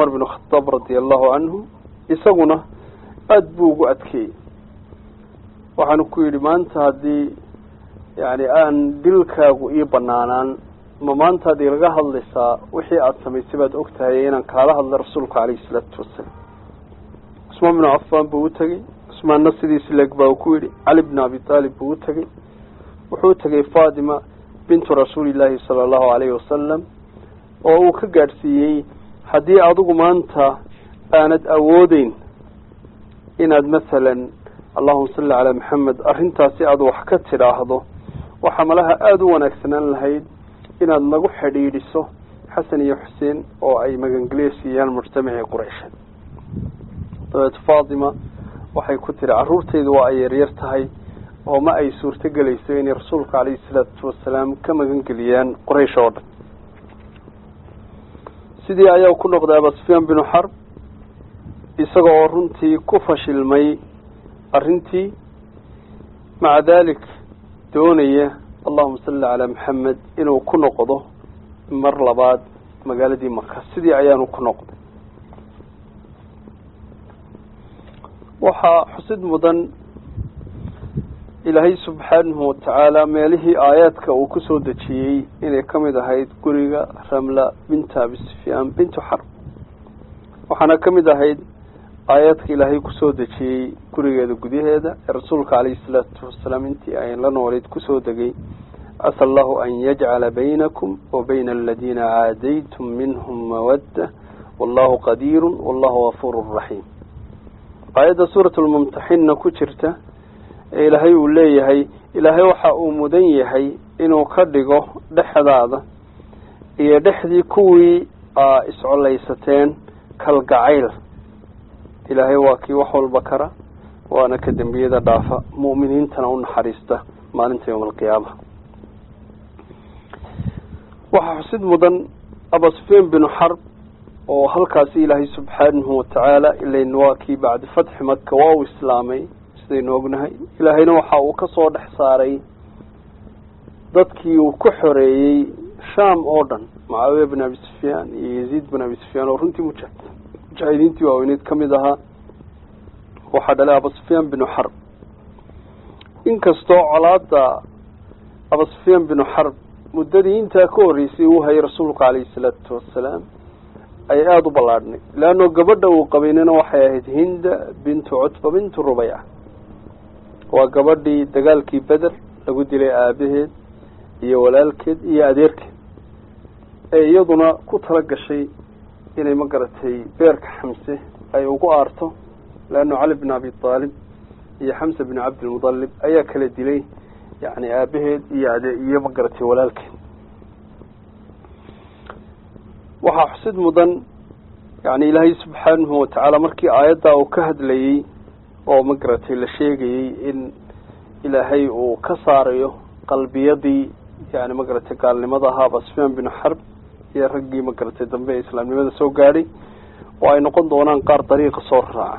radia allahu canhu, isaguna aada buu ugu adkeeyey. waxaanu ku yidhi maanta haddii yani aan dilkaagu ii banaanaan ma maanta ad ilaga hadlaysaa wixii aada samaysay baad og tahay inaan kaala hadla rasuulku calayhi salaatu wasalaam. cusmaan binu cafaan buu u tegey. cusmaanna sidiisi leeg baa uu ku yidhi. cali bnu abi taalib buu u tegey. wuxuu u tegey faatima bintu rasuulillaahi sala allahu calayhi wasalam oo uu ka gaadhsiiyey haddii adigu maanta aanad awoodeyn inaad masalan allahuma salli calaa maxamed arrintaasi aada wax ka tidhaahdo waxaa malaha aada u wanaagsanaan lahayd inaad nagu xidhiidhiso xasan iyo xuseen oo ay magangelyo siiyaan mujtamacii quraysheed. dabeed faatima waxay ku tiri carruurtaydu waa ay yaryar tahay oo ma ay suurto gelayso inay rasuulka calayhi salaatu wasalaam ka magangeliyaan quraysh oo dhan. sidii ayaa ku noqday aba sufyaan binu xarb isaga oo runtii ku fashilmay arrintii maca dalik doonaya allahuma salli calaa maxamed inuu ku noqdo mar labaad magaaladii maka. sidii ayaanu ku noqday. waxaa xusid mudan ilaahay subxaanahu watacaala meelihii aayaadka uu kusoo dejiyey inay ka mid ahayd guriga ramla binta abi sufyaan bintu xarb. waxaana ka mid ahayd aayaadka ilaahay kusoo dejiyey gurigeeda gudaheeda ee rasuulka calayhi salaatu wasalaam intii ay la nooleyd kusoo degay asa allahu an yajcala baynakum wa bayna aladiina caadaytum minhum mawadda wallahu qadiirun wallahu gafuurun raxiim. aayadda suurat lmumtaxinna ku jirta ee ilaahay uu leeyahay ilaahay waxa uu mudan yahay inuu ka dhigo dhexdaada iyo dhexdii kuwii iscollaysateen kalgacayl. ilaahay waa kii wax walba kara waana ka dembiyada dhaafa mu'miniintana u naxariista maalinta yowma alqiyaama. waxaa xusid mudan aba sufyaan binu xarb oo halkaasi ilaahay subxaanahu watacaala ilayn waa kii bacdi fatxi maka waa uu islaamay sidaynu ognahay. ilaahayna waxa uu ka soo dhex saaray dadkii uu ku xoreeyey shaam oo dhan mucaawiya bin abi sufyaan iyo yaziid bin abi sufyaan oo runtii mujaahidiintii waaweyneed ka mid ahaa. waxaa dhalay aba sufyaan binu xarb. inkastoo colaada aba sufyaan binu xarb muddadii intaa ka horreysay uu hayay rasuulka calayhi salaatu wasalaam ay aada u ballaadhnay leanno gabadha uu qabaynana waxay ahayd hinda bintu cutba bintu rubayca. waa gabadhii dagaalkii beder lagu dilay aabaheed iyo walaalkeed iyo adeerkeed ee iyaduna ku tala gashay inay ma garatay beerka xamse ay ugu aarto leanno cali bin abi aalib iyo xamse bin cabdilmudalib ayaa kala dilay yani aabaheed iyo ma garatay walaalkeed. waxaa xusid mudan yani ilaahay subxaanahu watacaala markii aayaddaa uu ka hadlayey oo ma garatay la sheegayey in ilaahay uu ka saarayo qalbiyadii yani ma garatay gaalnimada ahaa aba sufyaan binu xarb iyo raggii ma garatay dambe ee islaamnimada soo gaadhay oo ay noqon doonaan qaar dariiqa soo raaca.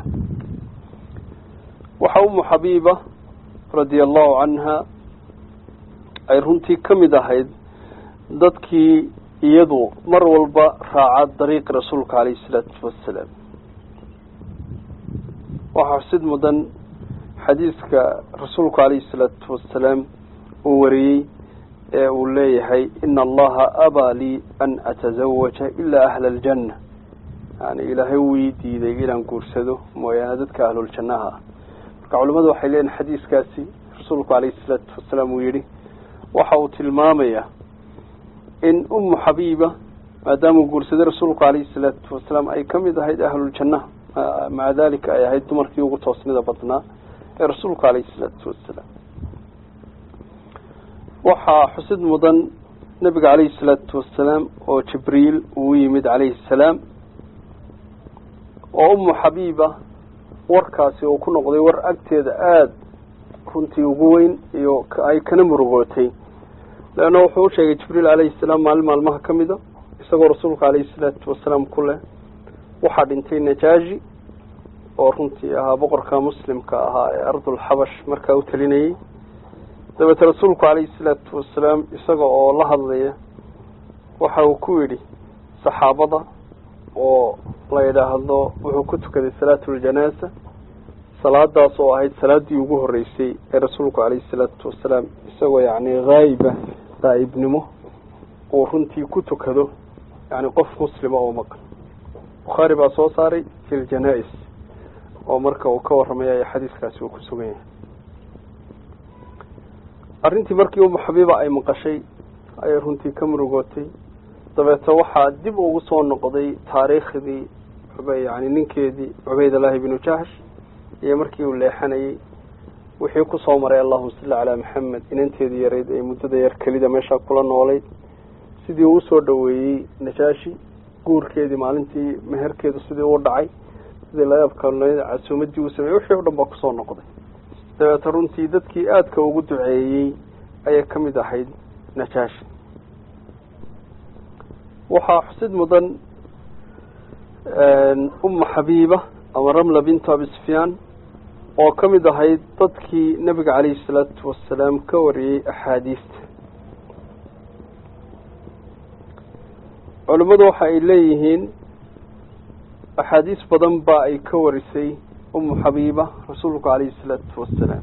waxa umu xabiiba radia allahu canha ay runtii ka mid ahayd dadkii iyadu mar walba raaca dariiqi rasuulka calayhi salaatu wasalaam. waxaa xusid mudan xadiiska rasuulku calayhi salaatu wasalaam uu wariyey ee uu leeyahay ina allaha abaa lii an atazawaja ilaa ahla aljanna. yani ilaahay wuu ii diiday inaan guursado mooyaane dadka ahluljannaha ah. marka culimmadu waxay leeyihin xadiiskaasi rasuulku calayhi salaatu wasalaam uu yihi waxa uu tilmaamayaa in umu xabiiba maadaamuu guursaday rasuulku calayhi salaatu wasalaam ay ka mid ahayd ahluljannaha maca dalika ay ahayd dumarkii ugu toosnida badnaa ee rasuulku calayhi salaatu wasalaam. waxaa xusid mudan nabiga calayhi salaatu wasalaam oo jibriil uu yimid calayhi salaam oo umu xabiiba warkaasi uu ku noqday war agteeda aada runtii ugu weyn iyo ay kana murugootay leanna wuxuu u sheegay jibriil calayhi salaam maalin maalmaha ka mida isagoo rasuulka calayhi salaatu wasalaam ku leh waxaa dhintay najaashi oo runtii ahaa boqorka muslimka ahaa ee ardulxabash markaa u talinayey. dabeete rasuulku calayhi salaatu wasalaam isaga oo la hadlaya waxa uu ku yidhi saxaabada oo la yidhaahdo wuxuu ku tukaday salaatuljanaasa salaadaas oo ahayd salaadii ugu horeysay ee rasuulku calayhi salaatu wasalaam isagoo yacni haayiba qaa'ibnimo uu runtii ku tukado yani qof muslima oo maqan. bukhaari baa soo saaray fi ljanaa-is oo marka uu ka warramaya xadiiskaasi uu ku sugan yahay. arrintii markii umu xabiiba ay maqashay ayay runtii ka murugootay. dabeeta waxaa dib ugu soo noqday taariikhdii yani ninkeedii cubaydullaahi binu jahsh iyo markii uu leexanayey wixii kusoo maray allahuma salli calaa maxamed inanteedii yarayd ee muddada yar kelida meeshaa kula noolayd, sidii uu usoo dhaweeyey najaashi, guurkeedii maalintii meherkeedu sidii u dhacay, sidii layaabka casuumadii uu sameeyey, wixii o dhan baa kusoo noqday. dabeeta runtii dadkii aadka ugu duceeyey ayay ka mid ahayd najaashi. waxaa xusid mudan umu xabiiba ama ramla bintu abi sufyaan oo ka mid ahayd dadkii nabiga calayhi salaatu wasalaam ka wariyey axaadiista. culimmadu waxa ay leeyihiin axaadiis badan baa ay ka warisay umu xabiiba rasuulku calayhi salaatu wasalaam.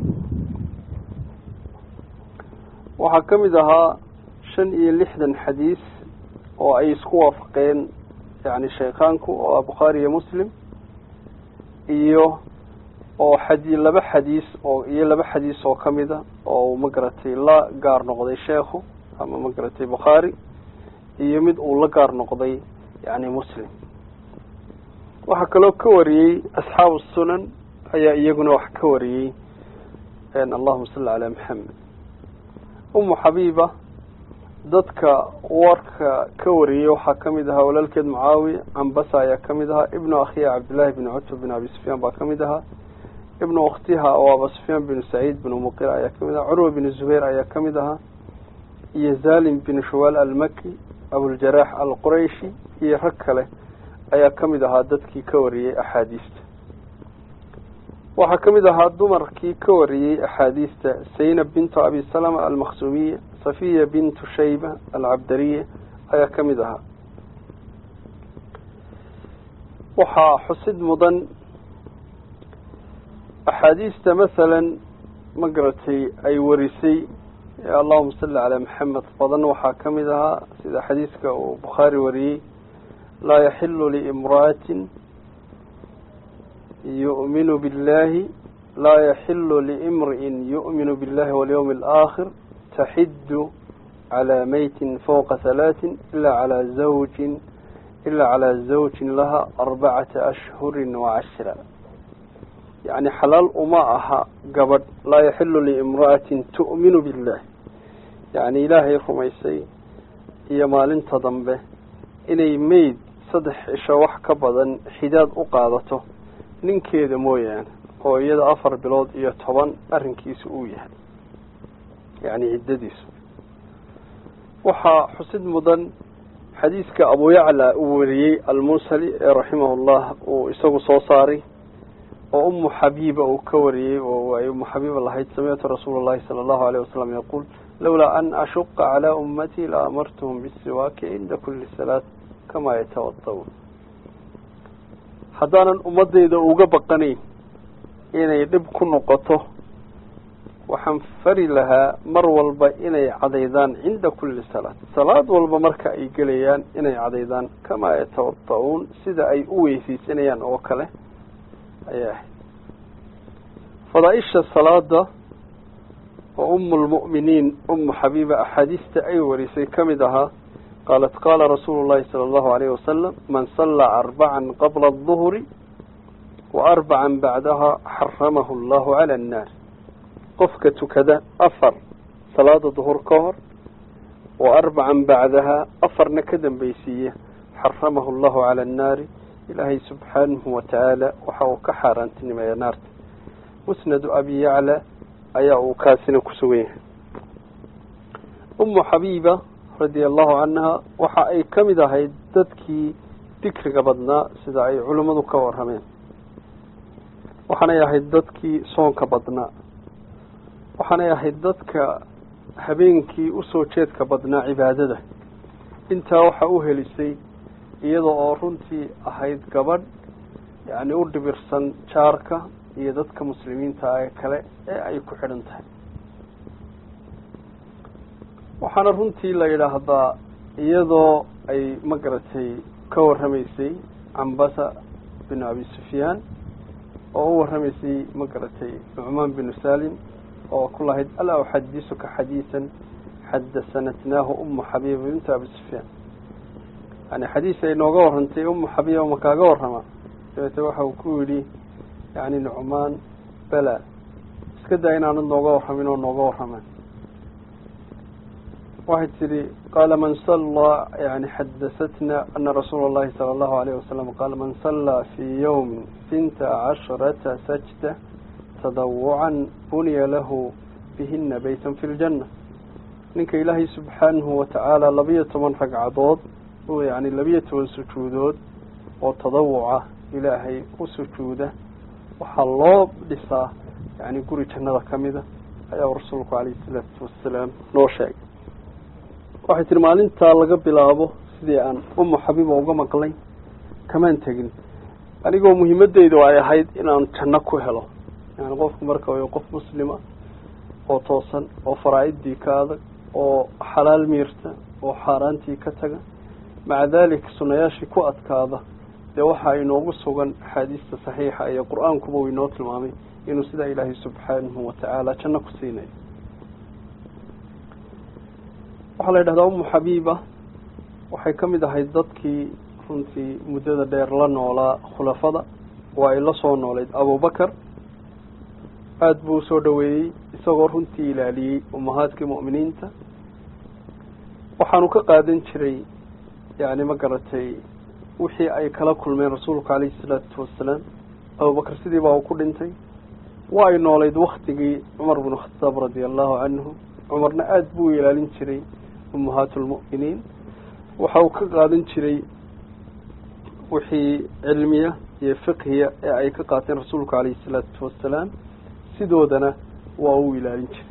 waxaa ka mid ahaa 55 xadiis oo ay isku waafaqeen yani sheekhaanku oo bukhaari iyo muslim, iyo oo laba xadiis oo kamida oo magaratay la gaar noqday sheekhu ama magaratay bukhaari, iyo mid uu la gaar noqday yani muslim. waxaa kaloo ka wariyey asxaabu sunan ayaa iyaguna wax ka wariyey allahuma salli calaa maxamed. umu xabiiba dadka warka ka wariyey waxaa kamid ahaa walaalkeed mucaawiya, cambasa ayaa kamid ahaa, ibnu akhiha cabdillaahi bn cutb bin abi sufyaan baa kamid ahaa, ibnu ukhtiha oo aba sufyaan binu saciid binu muqira ayaa kamid ahaa, curwa binu zubayr ayaa kamid ahaa, iyo zalim binu shawaal almaki, abuljarax alqurayshi iyo rag kale ayaa kamid ahaa dadkii ka wariyey axaadiista. waxaa kamid ahaa dumarkii ka wariyey axaadiista zaynab bintu abi salama almakhsuumiya, safiya bintu shayba alcabdariya ayaa kamid ahaa. waxaa xusid mudan axaadiista masalan magaratay ay warisay allahuma salli calaa maxamed badan waxaa kamid ahaa sida xadiiska uu bukhaari wariyey laa yaxilu liimra'atin yu'minu billahi laa yaxilu liimri'in yu'minu billahi walyawmi alaakhir taxidu calaa meytin fawqa 3 ila calaa zawjin laha 4 ashhurin wa10. yani xalaal uma aha gabadh laa yaxilu liimra'atin tu'minu billah, yani ilaahay rumaysay iyo maalinta dambe inay meyd 3 cisho wax ka badan xidaad u qaadato ninkeeda mooyaane oo iyada 4 bilood iyo 10 arrinkiisu uu yahay yani ciddadiisu. waxaa xusid mudan xadiiska abu yacla uu wariyey almusali ee raximahullah uu isagu soo saaray oo umu xabiiba uu ka wariyey oo ay umu xabiiba lahayd samictu rasuula llahi sala allahu alayh wasalam yaquul lawlaa an ashuqa calaa ummatii la amartuhum bisiwaaki cinda kuli salaat kamaa yatawadawun. haddaanan ummadayda uga baqanayn inay dhib ku noqoto waxaan fari lahaa mar walba inay cadaydaan cinda kuli salaat, salaad walba marka ay gelayaan inay cadaydaan kamaa yatawadawun sida ay u weysaysanayaan oo kale ayay ahayd. fadaaisha salaada oo umu lmu'miniin umu xabiiba axaadiista ay warisay kamid ahaa qaalat qaala rasuulu llahi sala allahu alayh wasalam man sallaa 4 qabla aلظuhri wa 4 bacdaha xaramahu allahu cala annaar. qofka tukada 4 salaada duhur ka hor wa 4 bacdaha 4na ka dambaysiiya xaramahu allahu cala annaari, ilaahay subxaanahu watacaala waxa uu ka xaaraantinimeeya naarta. musnadu abi yacla ayaa uu kaasina ku sugan yahay. umu xabiiba radia allahu canha waxa ay ka mid ahayd dadkii dikriga badnaa sida ay culimmadu ka warrameen. waxaanay ahayd dadkii soonka badnaa, waxaanay ahayd dadka habeenkii usoo jeedka badnaa cibaadada. intaa waxa u helisay iyada oo runtii ahayd gabadh yani u dhibirsan jaarka iyo dadka muslimiinta ee kale ee ay ku xidhan tahay. waxaana runtii la yidhaahdaa iyadoo ay magaratay ka warramaysay cambasa bin abi sufyaan oo u warramaysay magaratay nucmaan binu salim oo ku lahayd alaa uxadisuka xadiisan xadasanatnaahu umu xabiiba bintu abi sufyaan, yani xadiis ay nooga warrantay umu xabiiba ma kaaga warrama. dabeete waxa uu ku yidhi yani nucmaan bela, iska daa inaanad nooga warramin oo nooga warramaan. waxay tihi qaala man sallaa, yani xadasatna ana rasuula اllahi salى اllahu alayh wasalam qaala man sallaa fii yawmi 12 sajda tadawucan buniya lahu bihina beytan fi ljanna. ninka ilaahay subxaanahu watacaala 12 ragcadood yani 12 sujuudood oo tadawuca ilaahay u sujuuda waxaa loo dhisaa yani guri jannada kamida, ayaa rasuulku alayh الsalaatu wasalaam noo sheegay. waxay tihi maalintaa laga bilaabo sidii aan umu xabiiba uga maqlay kamaan tegin, anigoo muhiimadeydu ay ahayd inaan janno ku helo. yani qofku marka way qof muslima oo toosan oo faraa-iddii ka adag oo xalaal miirta oo xaaraantii ka taga, maca daalika sunayaashii ku adkaada, dee waxaa inoogu sugan axaadiista saxiixa iyo qur-aankuba uu inoo tilmaamay inuu sidaa ilaahay subxaanahu watacaala janno ku siinayo. waxaa la yidhahdaa umu xabiiba waxay ka mid ahayd dadkii runtii muddada dheer la noolaa khulafada, waa ay la soo nooleyd abubakar. aada buu usoo dhaweeyey isagoo runtii ilaaliyey ummahaadkii mu'miniinta. waxaanu ka qaadan jiray yani ma garatay wixii ay kala kulmeen rasuulka calayhi salaatu wasalaam. abubakar sidii baa uu ku dhintay, waa ay nooleyd waktigii cumar binu khataab radia allahu canhu. cumarna aada buu ilaalin jiray ummahaat lmu'miniin. waxa uu ka qaadan jiray wixii cilmiya iyo fiqhiya ee ay ka qaateen rasuulka calayhi salaatu wasalaam, sidoodana waa uu ilaalin jiray.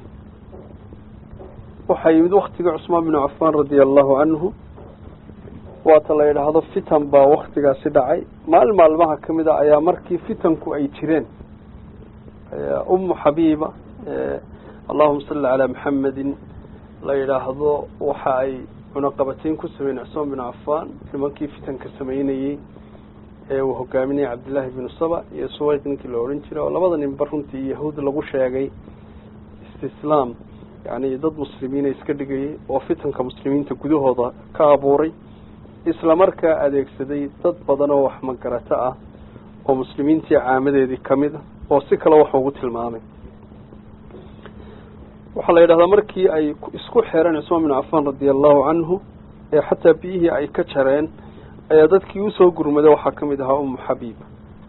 waxaa yimid waktigii cusmaan binu cafaan radia allahu canhu. waata la yidhaahdo fitan baa waktigaasi dhacay. maalmaha kamid a ayaa markii fitanku ay jireen umu xabiiba allahuma salli calaa maxamedin la yidhaahdo waxa ay cunaqabateyn ku sameeyeen cusmaan binu cafaan nimankii fitanka sameynayey ee uu hogaaminayay cabdillaahi binu saba iyo suwayq ninkii la odhan jiray, oo labada ninba runtii yahuud lagu sheegay istislaam, yani dad muslimiina iska dhigayay oo fitanka muslimiinta gudahooda ka abuuray, isla markaa adeegsaday dad badan oo wax magarato ah oo muslimiintii caamadeedii kamid a oo si kale wax ugu tilmaamay. waxaa la yidhahdaa markii ay isku xeereen cusmaan binu cafaan radia allahu canhu ee xataa biyihii ay ka jareen ayaa dadkii usoo gurmaday waxaa kamid ahaa umu xabiiba.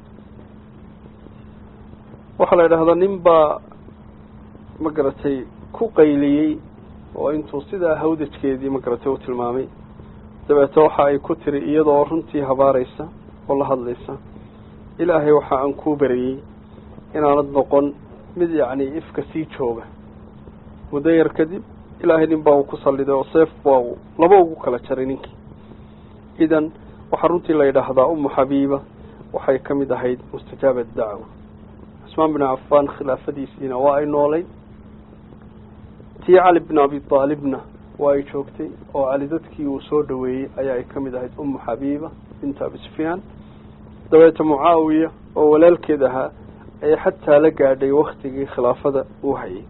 waxaa la yidhahdaa nin baa ma garatay ku qayliyey oo intuu sidaa hawdajkeedii ma garatay u tilmaamay. dabeete waxa ay ku tiri iyadoo runtii habaareysa oo la hadlaysa, ilaahay waxa aan kuu bariyey inaanad noqon mid yacni ifka sii jooga. muddo yar kadib ilaahay nin baa uu ku salliday oo seef baa uu laba ugu kala jaray ninkii. idan waxaa runtii la yidhaahdaa umu xabiiba waxay ka mid ahayd mustajaaba dacwa. cusmaan binu cafaan khilaafadiisiina waa ay noolayd. tii cali bn abi aalibna waa ay joogtay oo cali dadkii uu soo dhaweeyey ayaa ay ka mid ahayd umu xabiiba bintu abi sufyaan. dabeete mucaawiya oo walaalkeed ahaa ayay xataa la gaadhay waktigii khilaafada uu hayay.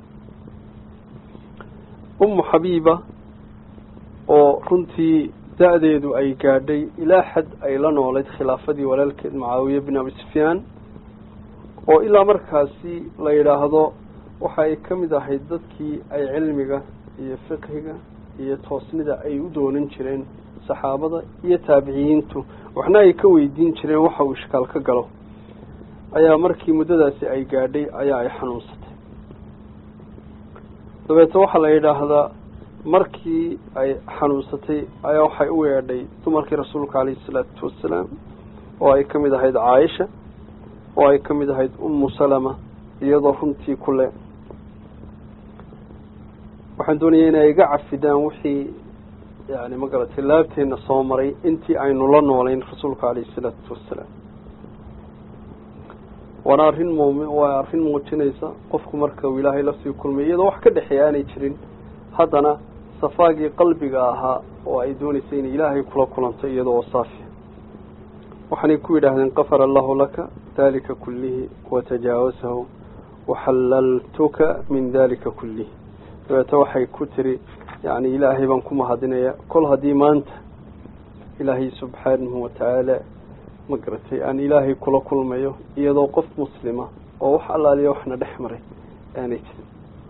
umu xabiiba oo runtii da-deedu ay gaadhay ilaa xad ay la noolayd khilaafadii walaalkeed mucaawiya bin abi sufyaan, oo ilaa markaasi la yidhaahdo waxa ay ka mid ahayd dadkii ay cilmiga iyo fiqhiga iyo toosnida ay u doonan jireen saxaabada iyo taabiciyiintu, waxna ay ka weydiin jireen waxa uu ishkaal ka galo. ayaa markii muddadaasi ay gaadhay ayaa ay xanuunsatay. dabeete waxaa la yidhaahdaa markii ay xanuunsatay ayaa waxay u yeedhay dumarkii rasuulka calayhi salaatu wasalaam, oo ay ka mid ahayd caaisha, oo ay ka mid ahayd umu salama, iyadoo runtii kule waxaan doonaya inay iga cafidaan wixii yani ma garatay laabteena soo maray intii aynu la noolayn rasuulka calayhi salaatu wasalaam. waana arrin muujinaysa qofku marka uu ilaahay lasii kulmay iyadoo wax ka dhexeeya aanay jirin haddana safaagii qalbiga ahaa oo ay doonaysay inay ilaahay kula kulanto iyadoo oo saafiya waxaanay ku yidhaahdeen qafara allahu laka dalika kullihi watajaawasahu waxalaltuka min dalika kullihi dabeeta waxay ku tiri yani ilaahay baan ku mahadinaya kol haddii maanta ilaahay subxaanahu watacaala ma garatay aan ilaahay kula kulmayo iyadoo qof muslima oo wax allaaliya waxna dhex maray aanay jirin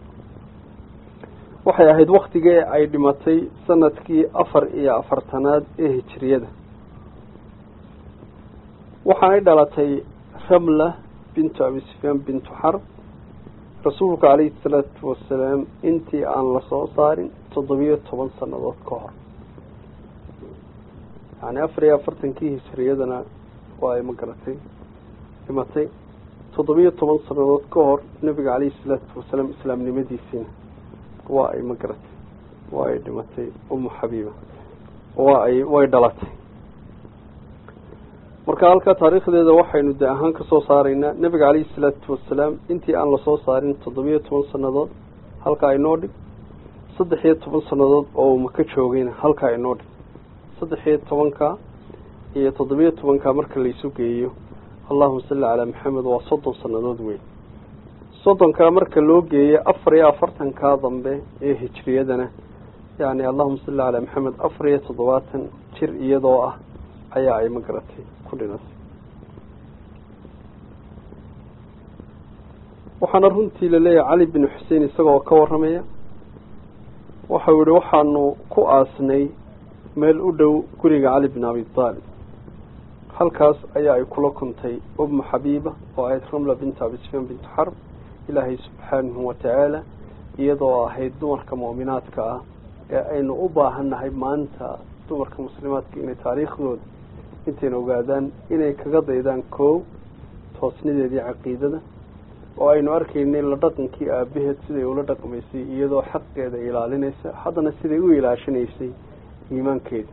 waxay ahayd waktigii ay dhimatay sanadkii 4 ee hijriyada waxaanay dhalatay ramla bintu abi sufyaan bintu xarb rasuulka calayhi salaatu wasalaam intii aan lasoo saarin 17 sannadood ka hor yani 4 hijriyadana waa ay ma garatay dhimatay 17 sannadood ka hor nabiga calayhi salaatu wasalaam islaamnimadiisiina waa ay ma garatay waa ay dhimatay umu xabiiba way dhalatay marka halka taariikhdeeda waxaynu de ahaan ka soo saaraynaa nabiga calayhi salaatu wasalaam intii aan lasoo saarin 17 sannadood halka ay noo dhig 13 sannadood oo maka joogayna halka ay noo dhig 13 iyo 17 marka la isu geeyo allahumma salli calaa maxamed waa 30 sannadood weyn 30 marka loo geeyo 44 dambe ee hijriyadana yani allahumma salli calaa maxamed 74 jir iyadoo ah ayaa ay ma garatay ku dhimatay waxaana runtii laleeyahay cali bin xuseen isagoo ka waramaya waxau yihi waxaanu ku aasnay meel u dhow guriga cali bin abi taalib halkaas ayaa ay kula kuntay umu xabiiba oo ahayd ramla bintu abi sufyaan bintu xarb ilaahay subxaanahu watacaala iyadoo ahayd dumarka mu'minaadka ah ee aynu u baahannahay maanta dumarka muslimaadka inay taariikhdooda intayna ogaadaan inay kaga daydaan koow toosnideedii caqiidada oo aynu arkaynay la dhaqankii aabaheed siday ula dhaqmaysay iyadoo xaqeeda ilaalinaysa haddana siday u ilaashanaysay iimaankeeda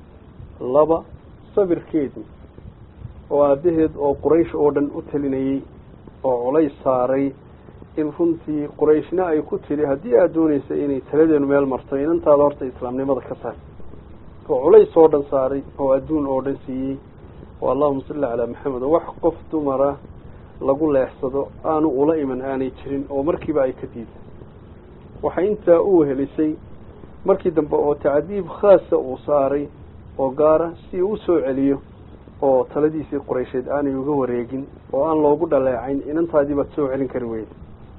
2 sabirkeedii oo aabaheed oo quraysh oo dhan u talinayay oo culays saaray in runtii qurayshna ay ku tiri haddii aad doonaysa inay taladeenu meel marto inantaada horta islaamnimada ka saar oo culays oo dhan saaray oo adduun oo dhan siiyey oo allahuma salli calaa maxamed oo wax qof dumara lagu leexsado aanu ula iman aanay jirin oo markiiba ay ka diiday waxay intaa u helisay markii dambe oo tacdiib khaasa uu saaray oo gaara si uu soo celiyo oo taladiisii quraysheed aanay uga wareegin oo aan loogu dhaleecayn inantaadii baad soo celin kari weyda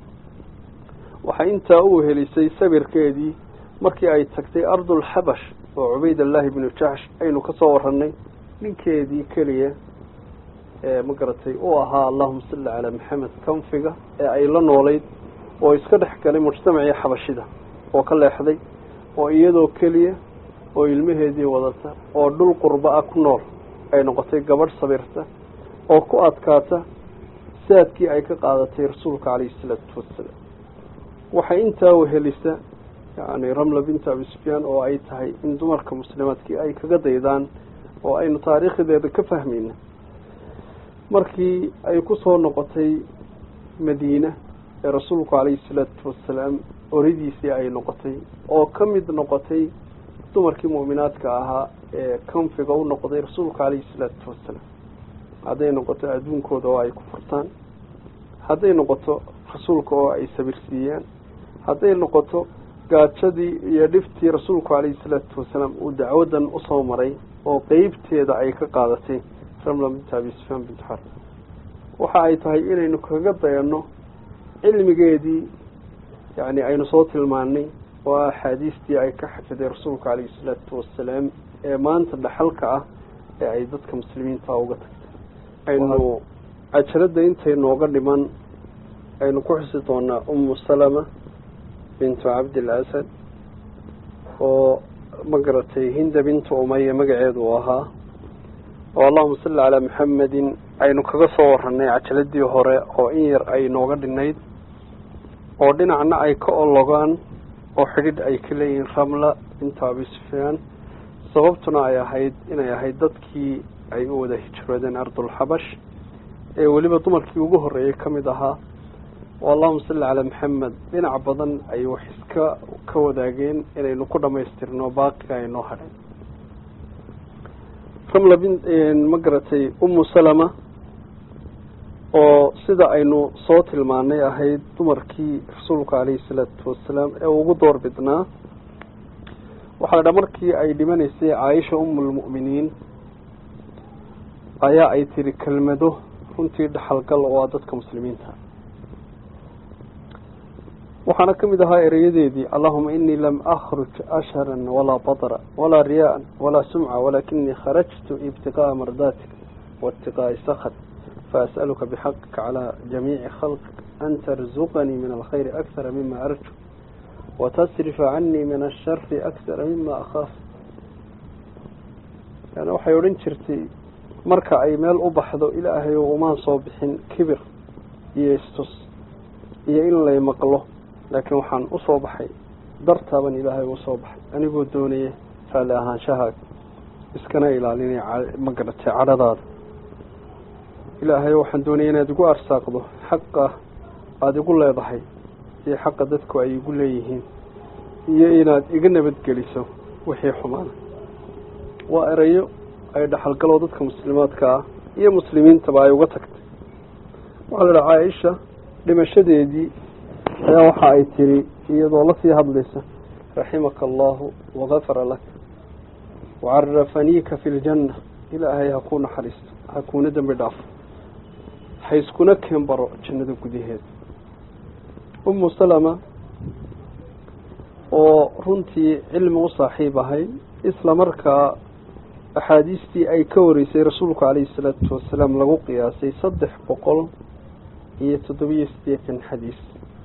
waxay intaa u helisay sabirkeedii markii ay tagtay ardul xabash oo cubaydallaahi binu jaxsh aynu ka soo warranay ninkeedii keliya ee ma garatay uu ahaa allahuma salli calaa maxamed kanfiga ee ay la noolayd oo iska dhex galay mujtamacii xabashida oo ka leexday oo iyadoo keliya oo ilmaheedii wadata oo dhul qurba ah ku nool ay noqotay gabadh sabirta oo ku adkaata saadkii ay ka qaadatay rasuulka calayhi salaatu wassalaam waxay intaa wehelisa yani ramla bintu abi sufyaan oo ay tahay in dumarka muslimaadkii ay kaga daydaan oo aynu taariikhdeeda ka fahmayna markii ay ku soo noqotay madiina ee rasuulku calayhi salaatu wassalaam oridiisii ay noqotay oo ka mid noqotay dumarkii mu'minaadka ahaa ee kanfiga u noqday rasuulka calayhi salaatu wassalaam hadday noqoto adduunkooda oo ay ku furtaan hadday noqoto rasuulka oo ay sabirsiiyaan hadday noqoto gaajadii iyo dhiftii rasuulku calayhi salaatu wasalaam uu dacwadan usoo maray oo qeybteeda ay ka qaadatay ramla bintu abi sufyaan bintu xarb waxa ay tahay inaynu kaga dayanno cilmigeedii yani aynu soo tilmaanay waa axaadiistii ay ka xafiday rasuulka calayhi salaatu wassalaam ee maanta dhaxalka ah ee ay dadka muslimiinta uga tagtay aynu cajalada intaynooga dhiman aynu ku xusi doonaa umu salama bintu cabdilasad oo ma garatay hinda bintu umaya magaceedu uu ahaa oo allahuma salli calaa maxamedin aynu kaga soo warranay cajaladii hore oo in yar ay nooga dhinayd oo dhinacna ay ka ologaan oo xidhiidh ay ka leeyihiin ramla bintu abi sufyaan sababtuna ay ahayd inay ahayd dadkii ay u wada hijroodeen ardulxabash weliba dumarkii ugu horeeyay kamid ahaa oo allahuma salli calaa maxamed dhinac badan ay wax iska ka wadaageen inaynu ku dhamaystirno baaqiga aynoo hadhay ramla ma garatay umu salama oo sida aynu soo tilmaanay ahayd dumarkii rasuulka calayhi salaatu wasalaam ee ugu door bidnaa waxaa la dhaa markii ay dhimanaysay caaisha umulmu'miniin ayaa ay tiri kelmado runtii dhaxalgal oo ah dadka muslimiinta waxaana kamid ahaa ereyadeedii allahuma inii lam akhruj ashharan walaa badra walaa riyaa'an walaa sumca walakinii kharajtu ibtiqaa'a mardaatik waibtiqaa'i sakhat faas'aluka bixaqika calaa jamiici khalqik an tarzuqanii min alkhayri akthara mima arju watasrifa canii min ashari akthara mima akhaaf yani waxay odhan jirtay marka ay meel u baxdo ilaahay oo umaan soo bixin kibir iyo istus iyo in lay maqlo laakiin waxaan usoo baxay dartaaban ilaahay usoo baxay anigoo doonaya raalli ahaanshahaaga iskana ilaalinaya ma garatay cadhadaada ilaahay waxaan doonaya inaad igu arsaaqdo xaqa aada igu leedahay iyo xaqa dadku ay igu leeyihiin iyo inaad iga nabadgeliso wixii xumaana waa erayo ay dhaxalgalo dadka muslimaadka ah iyo muslimiintaba ay uga tagtay waxaa la dhaha caaisha dhimashadeedii ayaa waxa ay tiri iyadoo lasii hadlaysa raximaka allahu wagafara lak wacarafaniika fi ljanna ilaahay ha kuu naxariisto ha kuuna dembi dhaafo ha iskuna keen baro jannada gudaheeda umu salama oo runtii cilmi u saaxiib ahay isla markaa axaadiistii ay ka wareysay rasuulku calayhi salaatu wasalaam lagu qiyaasay 377 xadiis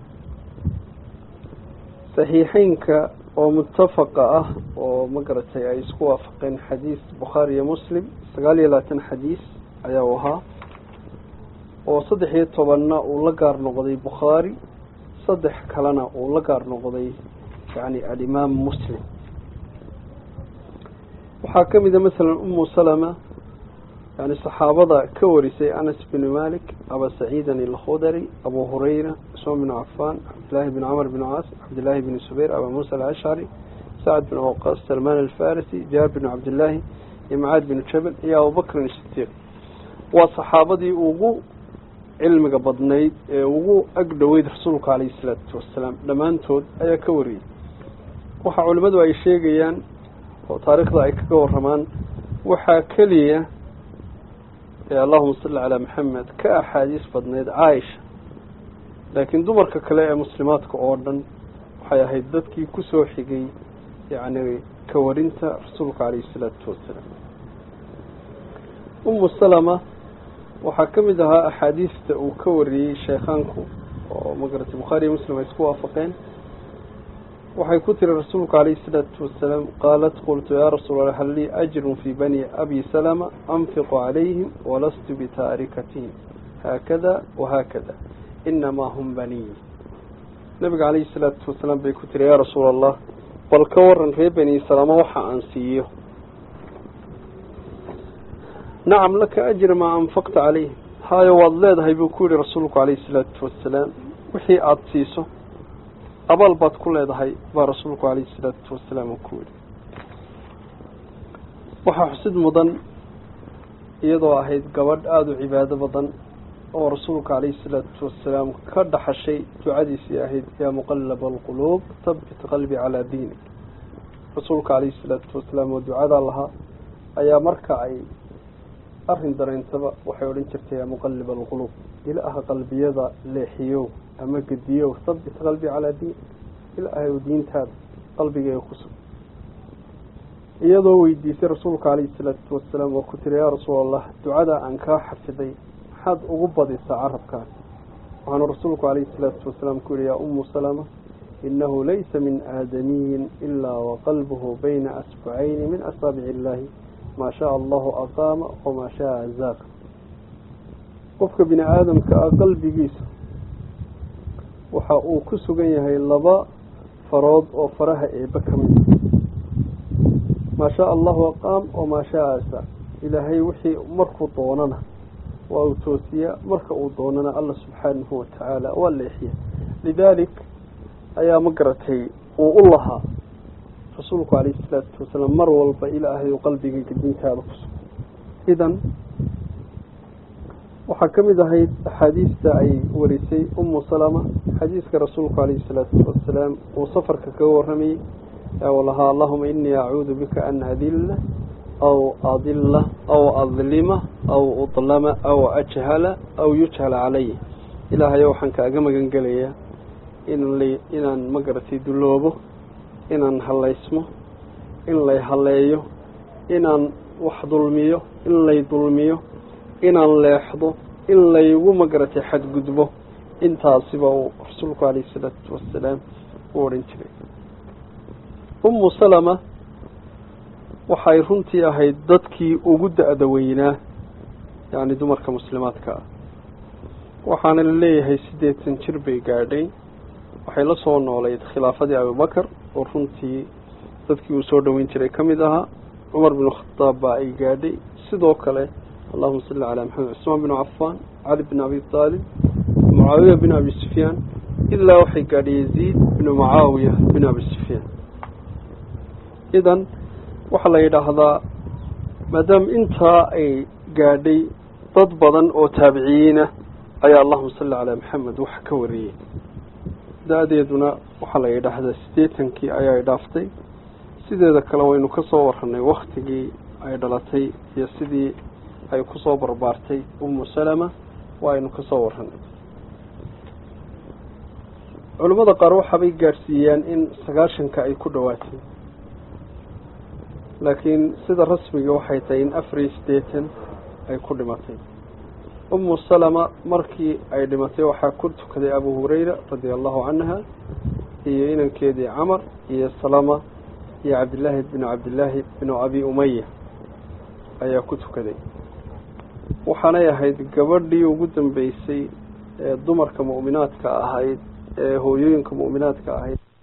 saxiixeynka oo muttafaqa ah oo ma garatay ay isku waafaqeen xadiis bukhaari iyo muslim 29 xadiis ayaa u ahaa oo 13 uu la gaar noqday bukhaari 3 kalena uu la gaar noqday yani alimaam muslim waxaa kamida masalan umu salama يعني صحابة كورسي أنس بن مالك أبا سعيدا الخدري أبو هريرة عثمان بن عفان عبد الله بن عمر بن عاص عبد الله بن الزبير أبا موسى الأشعري سعد بن وقاص سلمان الفارسي جابر بن عبد الله معاذ بن جبل يا أبو بكر الصديق وصحابة وقو علم قبضنيد وقو أقدويد رسولك عليه الصلاة والسلام لما أنتود أي كوري وحا علماء أي شيء وتاريخ ذلك كور رمان وحا كلية اللهم صل على محمد كأحاديث بدنيد عايشة لكن دمرك كلاء مسلمات كأوردن وحيا هيدتك كسو حقي يعني كورنت رسولك عليه الصلاة والسلام أم السلامة وحكمدها أحاديث وكوري شيخانكو ومقرة بخاري مسلم يسكوها فقين وحي كتر رسولك عليه الصلاة والسلام قالت قلت يا رسول الله هل لي أجر في بني أبي سلمة أنفق عليهم ولست بتاركتهم هكذا وهكذا إنما هم بني نبي عليه الصلاة والسلام بكتر يا رسول الله والكور في بني سلمة وحا أنسيه نعم لك أجر ما أنفقت عليه هاي والله هاي بكور رسولك عليه الصلاة والسلام وحي أبتيسه أبال بات كل هذا رسولك عليه الصلاة والسلام وكوري وحا حسد مضن يضع هيد قبض آدو عبادة مضن ورسولك عليه الصلاة والسلام كردح الشيء تعدي سياهد يا مقلب القلوب ثبت قلبي على دينك رسولك عليه الصلاة والسلام ودعاء الله أيا مركعي أرهن درين سبا وحيولين شرت يا مقلب القلوب إلأها قلبي يضع لحيو أما قديه وثبت قلبي على دين إلأها ودين هذا قلبي يخص يضو يديسي رسولك عليه الصلاة والسلام وكتر يا رسول الله دعاء أنك حفظي حد أغبضي سعرب كان وعن رسولك عليه الصلاة والسلام كل يا أم سلامة إنه ليس من آدمي إلا وقلبه بين أسبوعين من أصابع الله ما شاء الله أقام وما شاء زاق وفك بن آدم كقلبي جيسه waxa uu ku sugan yahay laba farood oo faraha ee bakamid ma sha Allah waqam oo ma sha asa ilaahay wixii markuu doonana وأوتوسيا مركا ودوننا الله سبحانه وتعالى والليحية لذلك أيا مقرتي والله رسولك عليه الصلاة والسلام مر والبا إلهي وقلبي قدين كالفس إذن وحكم ذهيد حديث أي ورثي سلمة حديث رسولك عليه الصلاة والسلام وصفرك كورمي ولها اللهم إني أعوذ بك أن أذل أو أضل أو أظلم أو أظلم أو أجهل أو يجهل علي إلهي يوحنك أقام قنقليا إن مقرتي دلوبه إن هلا اسمه إن لا هلايه إن وحظلميه إن لا يظلميه إن لا يحضه إن لا يقوم مقرتي حد قدبه إن تصيبه رسولك عليه الصلاة والسلام ورنتبه سلمة waxay runtii ahayd dadkii ugu da'da weynaa yani dumarka muslimaadka waxaana la leeyahay 8 jir bay gaadhay waxay la soo nooleed khilaafadii Abu Bakr oo runtii dadkii uu soo dhaweyn jiray kamid ahaa Umar bin Khattab baa ay gaadhay sidoo kale Allahumma salli ala Muhammad Usman bin Affan Ali bin Abi Talib Muawiya bin Abi Sufyan illa waxay gaadhay Yazid bin Muawiya bin Abi Sufyan idan waxa la yiraahdaa madam inta ay gaadhay dad badan oo taabiciina ayaa Allahumma salli ala Muhammad wax ka wariyay daadeeduna waxa la yiraahdaa 80kii ayay dhaaftay sideeda kale waynu ka soo warranay waqtigii ay dhalatay iyo sidii ay ku soo barbaartay Salama waynu ka soo warranay culimada qaar waxa bay gaarsiiyeen in 90ka ay ku dhawaatay لكن سيد الرسمي وحيتين أفريستيتن أي كل ماتين سلمة مركي أي دمتي وحا كنت كذي أبو هريرة رضي الله عنها هي إن كذي عمر هي سلمة هي عبد الله بن أبي أمية أي كنت كذي وحنايا هيد قبردي وقدم بيسي دمر كمؤمنات كأهيد هويين كمؤمنات كأهيد